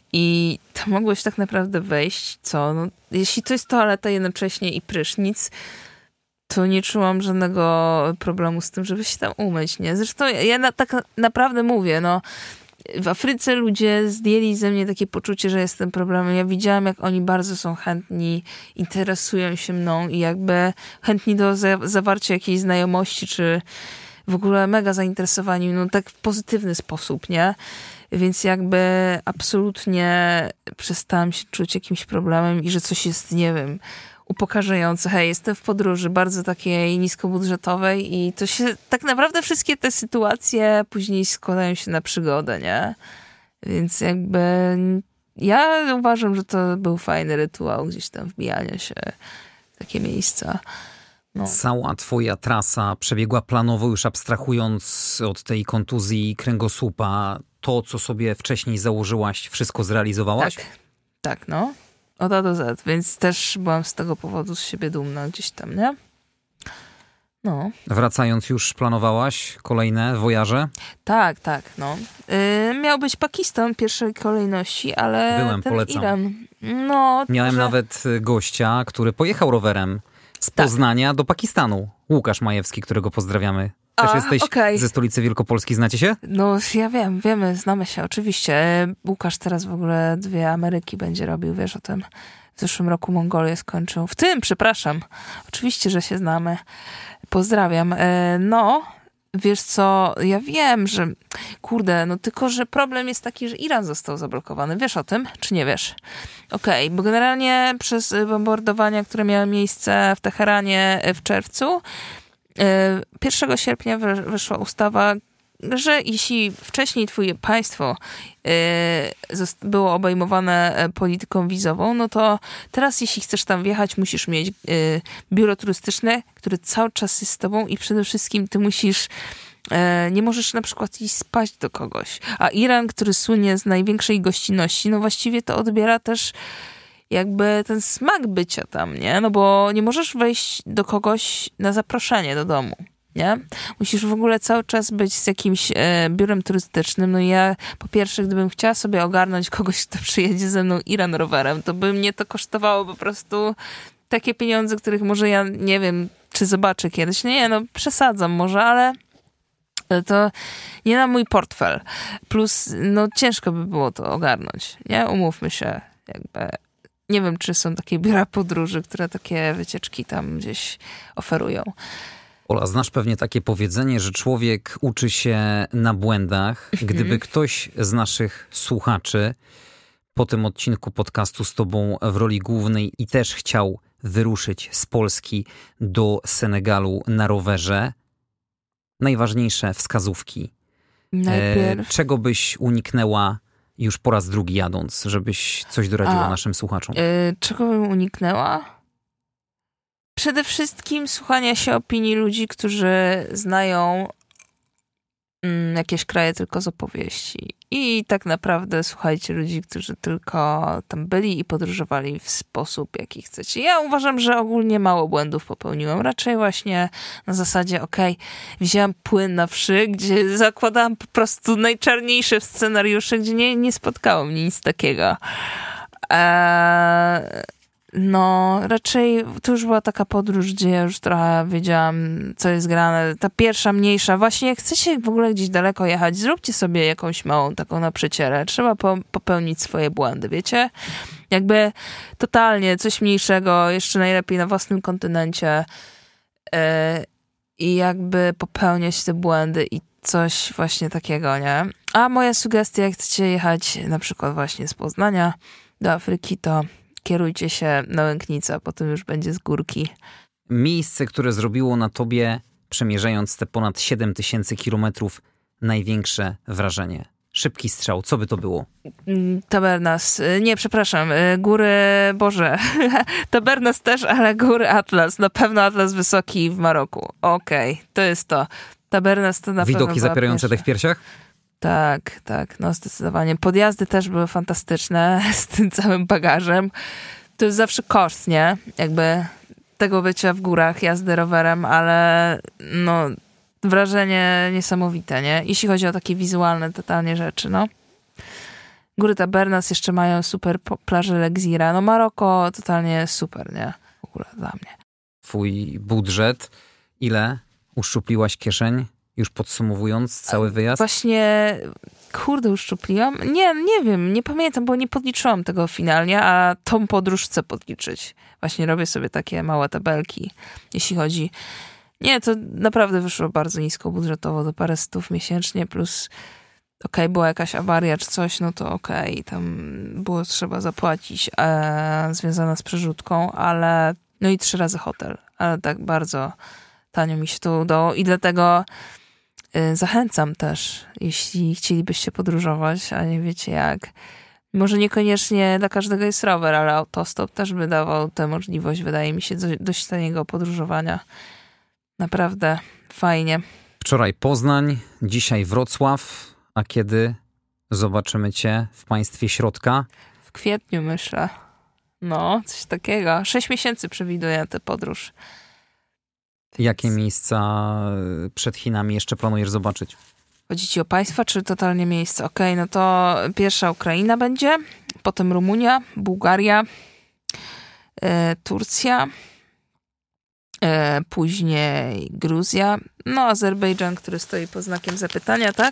I tam mogłeś tak naprawdę wejść, no, jeśli to jest toaleta jednocześnie i prysznic, to nie czułam żadnego problemu z tym, żeby się tam umyć, nie? Zresztą ja tak naprawdę mówię, no w Afryce ludzie zdjęli ze mnie takie poczucie, że jestem problemem. Ja widziałam, jak oni bardzo są chętni, interesują się mną i jakby chętni do zawarcia jakiejś znajomości, czy w ogóle mega zainteresowani, no tak w pozytywny sposób, nie? Więc jakby absolutnie przestałam się czuć jakimś problemem i że coś jest, nie wiem, upokarzające. Hej, jestem w podróży bardzo takiej niskobudżetowej i to się, tak naprawdę wszystkie te sytuacje później składają się na przygodę, nie? Więc jakby ja uważam, że to był fajny rytuał gdzieś tam wbijania się w takie miejsca. No. Cała twoja trasa przebiegła planowo, już abstrahując od tej kontuzji kręgosłupa. To, co sobie wcześniej założyłaś, wszystko zrealizowałaś? Tak, no. Od A do Z, więc też byłam z tego powodu z siebie dumna gdzieś tam, nie? No. Wracając już planowałaś kolejne wojaże? Tak, no. Miał być Pakistan w pierwszej kolejności, ale Byłem, polecam. Iran. No, Miałem nawet gościa, który pojechał rowerem z Poznania do Pakistanu. Łukasz Majewski, którego pozdrawiamy. Też jesteś ze stolicy Wielkopolski, znacie się? No ja wiemy, znamy się oczywiście. Łukasz teraz w ogóle 2 Ameryki będzie robił, wiesz o tym. W zeszłym roku Mongolię skończył. Przepraszam. Oczywiście, że się znamy. Pozdrawiam. No, wiesz co, ja wiem, że kurde, no tylko, że problem jest taki, że Iran został zablokowany. Wiesz o tym, czy nie wiesz? Okej, bo generalnie przez bombardowania, które miały miejsce w Teheranie w czerwcu, 1 sierpnia wyszła ustawa, że jeśli wcześniej twoje państwo było obejmowane polityką wizową, no to teraz jeśli chcesz tam wjechać, musisz mieć biuro turystyczne, które cały czas jest z tobą i przede wszystkim ty nie możesz na przykład iść spać do kogoś. A Iran, który słynie z największej gościnności, no właściwie to odbiera też jakby ten smak bycia tam, nie? No bo nie możesz wejść do kogoś na zaproszenie do domu, nie? Musisz w ogóle cały czas być z jakimś biurem turystycznym. No i ja po pierwsze, gdybym chciała sobie ogarnąć kogoś, kto przyjedzie ze mną Iran rowerem, to by mnie to kosztowało po prostu takie pieniądze, których może ja nie wiem, czy zobaczę kiedyś. Nie, no przesadzam może, ale to nie na mój portfel. Plus, no ciężko by było to ogarnąć, nie? Umówmy się, jakby. Nie wiem, czy są takie biura podróży, które takie wycieczki tam gdzieś oferują. Ola, znasz pewnie takie powiedzenie, że człowiek uczy się na błędach. Gdyby ktoś z naszych słuchaczy po tym odcinku podcastu z tobą w roli głównej i też chciał wyruszyć z Polski do Senegalu na rowerze, najważniejsze wskazówki. Najpierw. Czego byś uniknęła, już po raz drugi jadąc, żebyś coś doradziła naszym słuchaczom? Czego bym uniknęła? Przede wszystkim słuchania się opinii ludzi, którzy znają jakieś kraje tylko z opowieści. I tak naprawdę słuchajcie ludzi, którzy tylko tam byli i podróżowali w sposób, jaki chcecie. Ja uważam, że ogólnie mało błędów popełniłam. Raczej właśnie na zasadzie, wzięłam płyn na wszy, gdzie zakładałam po prostu najczarniejsze scenariusze, gdzie nie spotkało mnie nic takiego. No, raczej to już była taka podróż, gdzie ja już trochę wiedziałam, co jest grane. Ta pierwsza, mniejsza. Właśnie jak chcecie w ogóle gdzieś daleko jechać, zróbcie sobie jakąś małą taką na przecierę. Trzeba popełnić swoje błędy, wiecie? Jakby totalnie coś mniejszego, jeszcze najlepiej na własnym kontynencie i jakby popełniać te błędy i coś właśnie takiego, nie? A moja sugestia, jak chcecie jechać na przykład właśnie z Poznania do Afryki, to kierujcie się na Łęknicę, potem już będzie z górki. Miejsce, które zrobiło na tobie, przemierzając te ponad 7000 kilometrów, największe wrażenie. Szybki strzał, co by to było? Tabernas. Nie, przepraszam. Góry, Boże. Tabernas też, ale góry Atlas. Na pewno Atlas Wysoki w Maroku. Okej, to jest to. Tabernas to na pewno widoki zapierające dech w piersiach? Tak, no zdecydowanie. Podjazdy też były fantastyczne z tym całym bagażem. To jest zawsze koszt, nie? Jakby tego bycia w górach, jazdy rowerem, ale no wrażenie niesamowite, nie? Jeśli chodzi o takie wizualne totalnie rzeczy, no. Góry Tabernas jeszcze mają super plaże Legzira. No Maroko totalnie super, nie? W ogóle dla mnie. Twój budżet, ile uszczupliłaś kieszeń? Już podsumowując cały wyjazd? Właśnie, uszczupliłam? Nie wiem, nie pamiętam, bo nie podliczyłam tego finalnie, a tą podróż chcę podliczyć. Właśnie robię sobie takie małe tabelki, jeśli chodzi... Nie, to naprawdę wyszło bardzo nisko budżetowo, do parę stów miesięcznie, plus była jakaś awaria czy coś, no to tam było trzeba zapłacić związana z przerzutką, ale... No i 3 razy hotel, ale tak bardzo tanio mi się to udało i dlatego... Zachęcam też, jeśli chcielibyście podróżować, a nie wiecie jak. Może niekoniecznie dla każdego jest rower, ale autostop też by dawał tę możliwość, wydaje mi się, dość taniego podróżowania. Naprawdę fajnie. Wczoraj Poznań, dzisiaj Wrocław, a kiedy zobaczymy cię w państwie środka? W kwietniu, myślę. No, coś takiego. 6 miesięcy przewiduję tę podróż. Jakie miejsca przed Chinami jeszcze planujesz zobaczyć? Chodzi ci o państwa, czy totalnie miejsce? No to pierwsza Ukraina będzie, potem Rumunia, Bułgaria, Turcja, później Gruzja, no Azerbejdżan, który stoi pod znakiem zapytania, tak?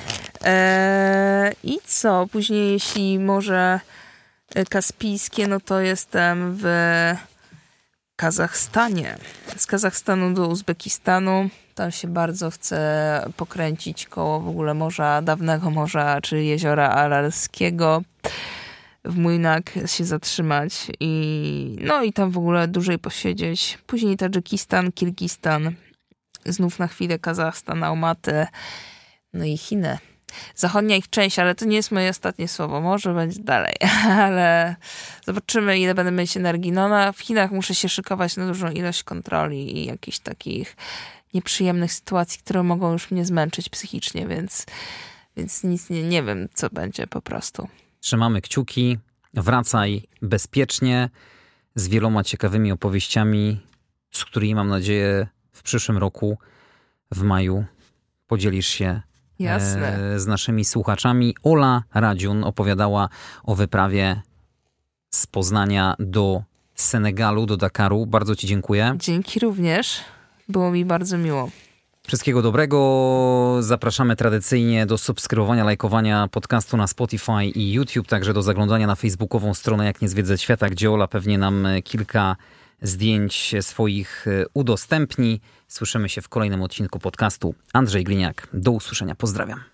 I co? Później jeśli Morze Kaspijskie, no to jestem w Kazachstanie. Z Kazachstanu do Uzbekistanu. Tam się bardzo chcę pokręcić koło w ogóle dawnego morza, czy jeziora Aralskiego. W Młynak się zatrzymać i tam w ogóle dłużej posiedzieć. Później Tadżykistan, Kirgistan, znów na chwilę Kazachstan, Almaty, no i Chiny. Zachodnia ich część, ale to nie jest moje ostatnie słowo. Może będzie dalej, ale zobaczymy, ile będę mieć energii. No w Chinach muszę się szykować na dużą ilość kontroli i jakichś takich nieprzyjemnych sytuacji, które mogą już mnie zmęczyć psychicznie, więc nic nie wiem, co będzie po prostu. Trzymamy kciuki, wracaj bezpiecznie, z wieloma ciekawymi opowieściami, z którymi mam nadzieję w przyszłym roku, w maju, podzielisz się z naszymi słuchaczami. Ola Radziun opowiadała o wyprawie z Poznania do Senegalu, do Dakaru. Bardzo ci dziękuję. Dzięki również. Było mi bardzo miło. Wszystkiego dobrego. Zapraszamy tradycyjnie do subskrybowania, lajkowania podcastu na Spotify i YouTube, także do zaglądania na facebookową stronę Jak nie zwiedzać świata, gdzie Ola pewnie nam kilka zdjęć swoich udostępni. Słyszymy się w kolejnym odcinku podcastu. Andrzej Gliniak. Do usłyszenia. Pozdrawiam.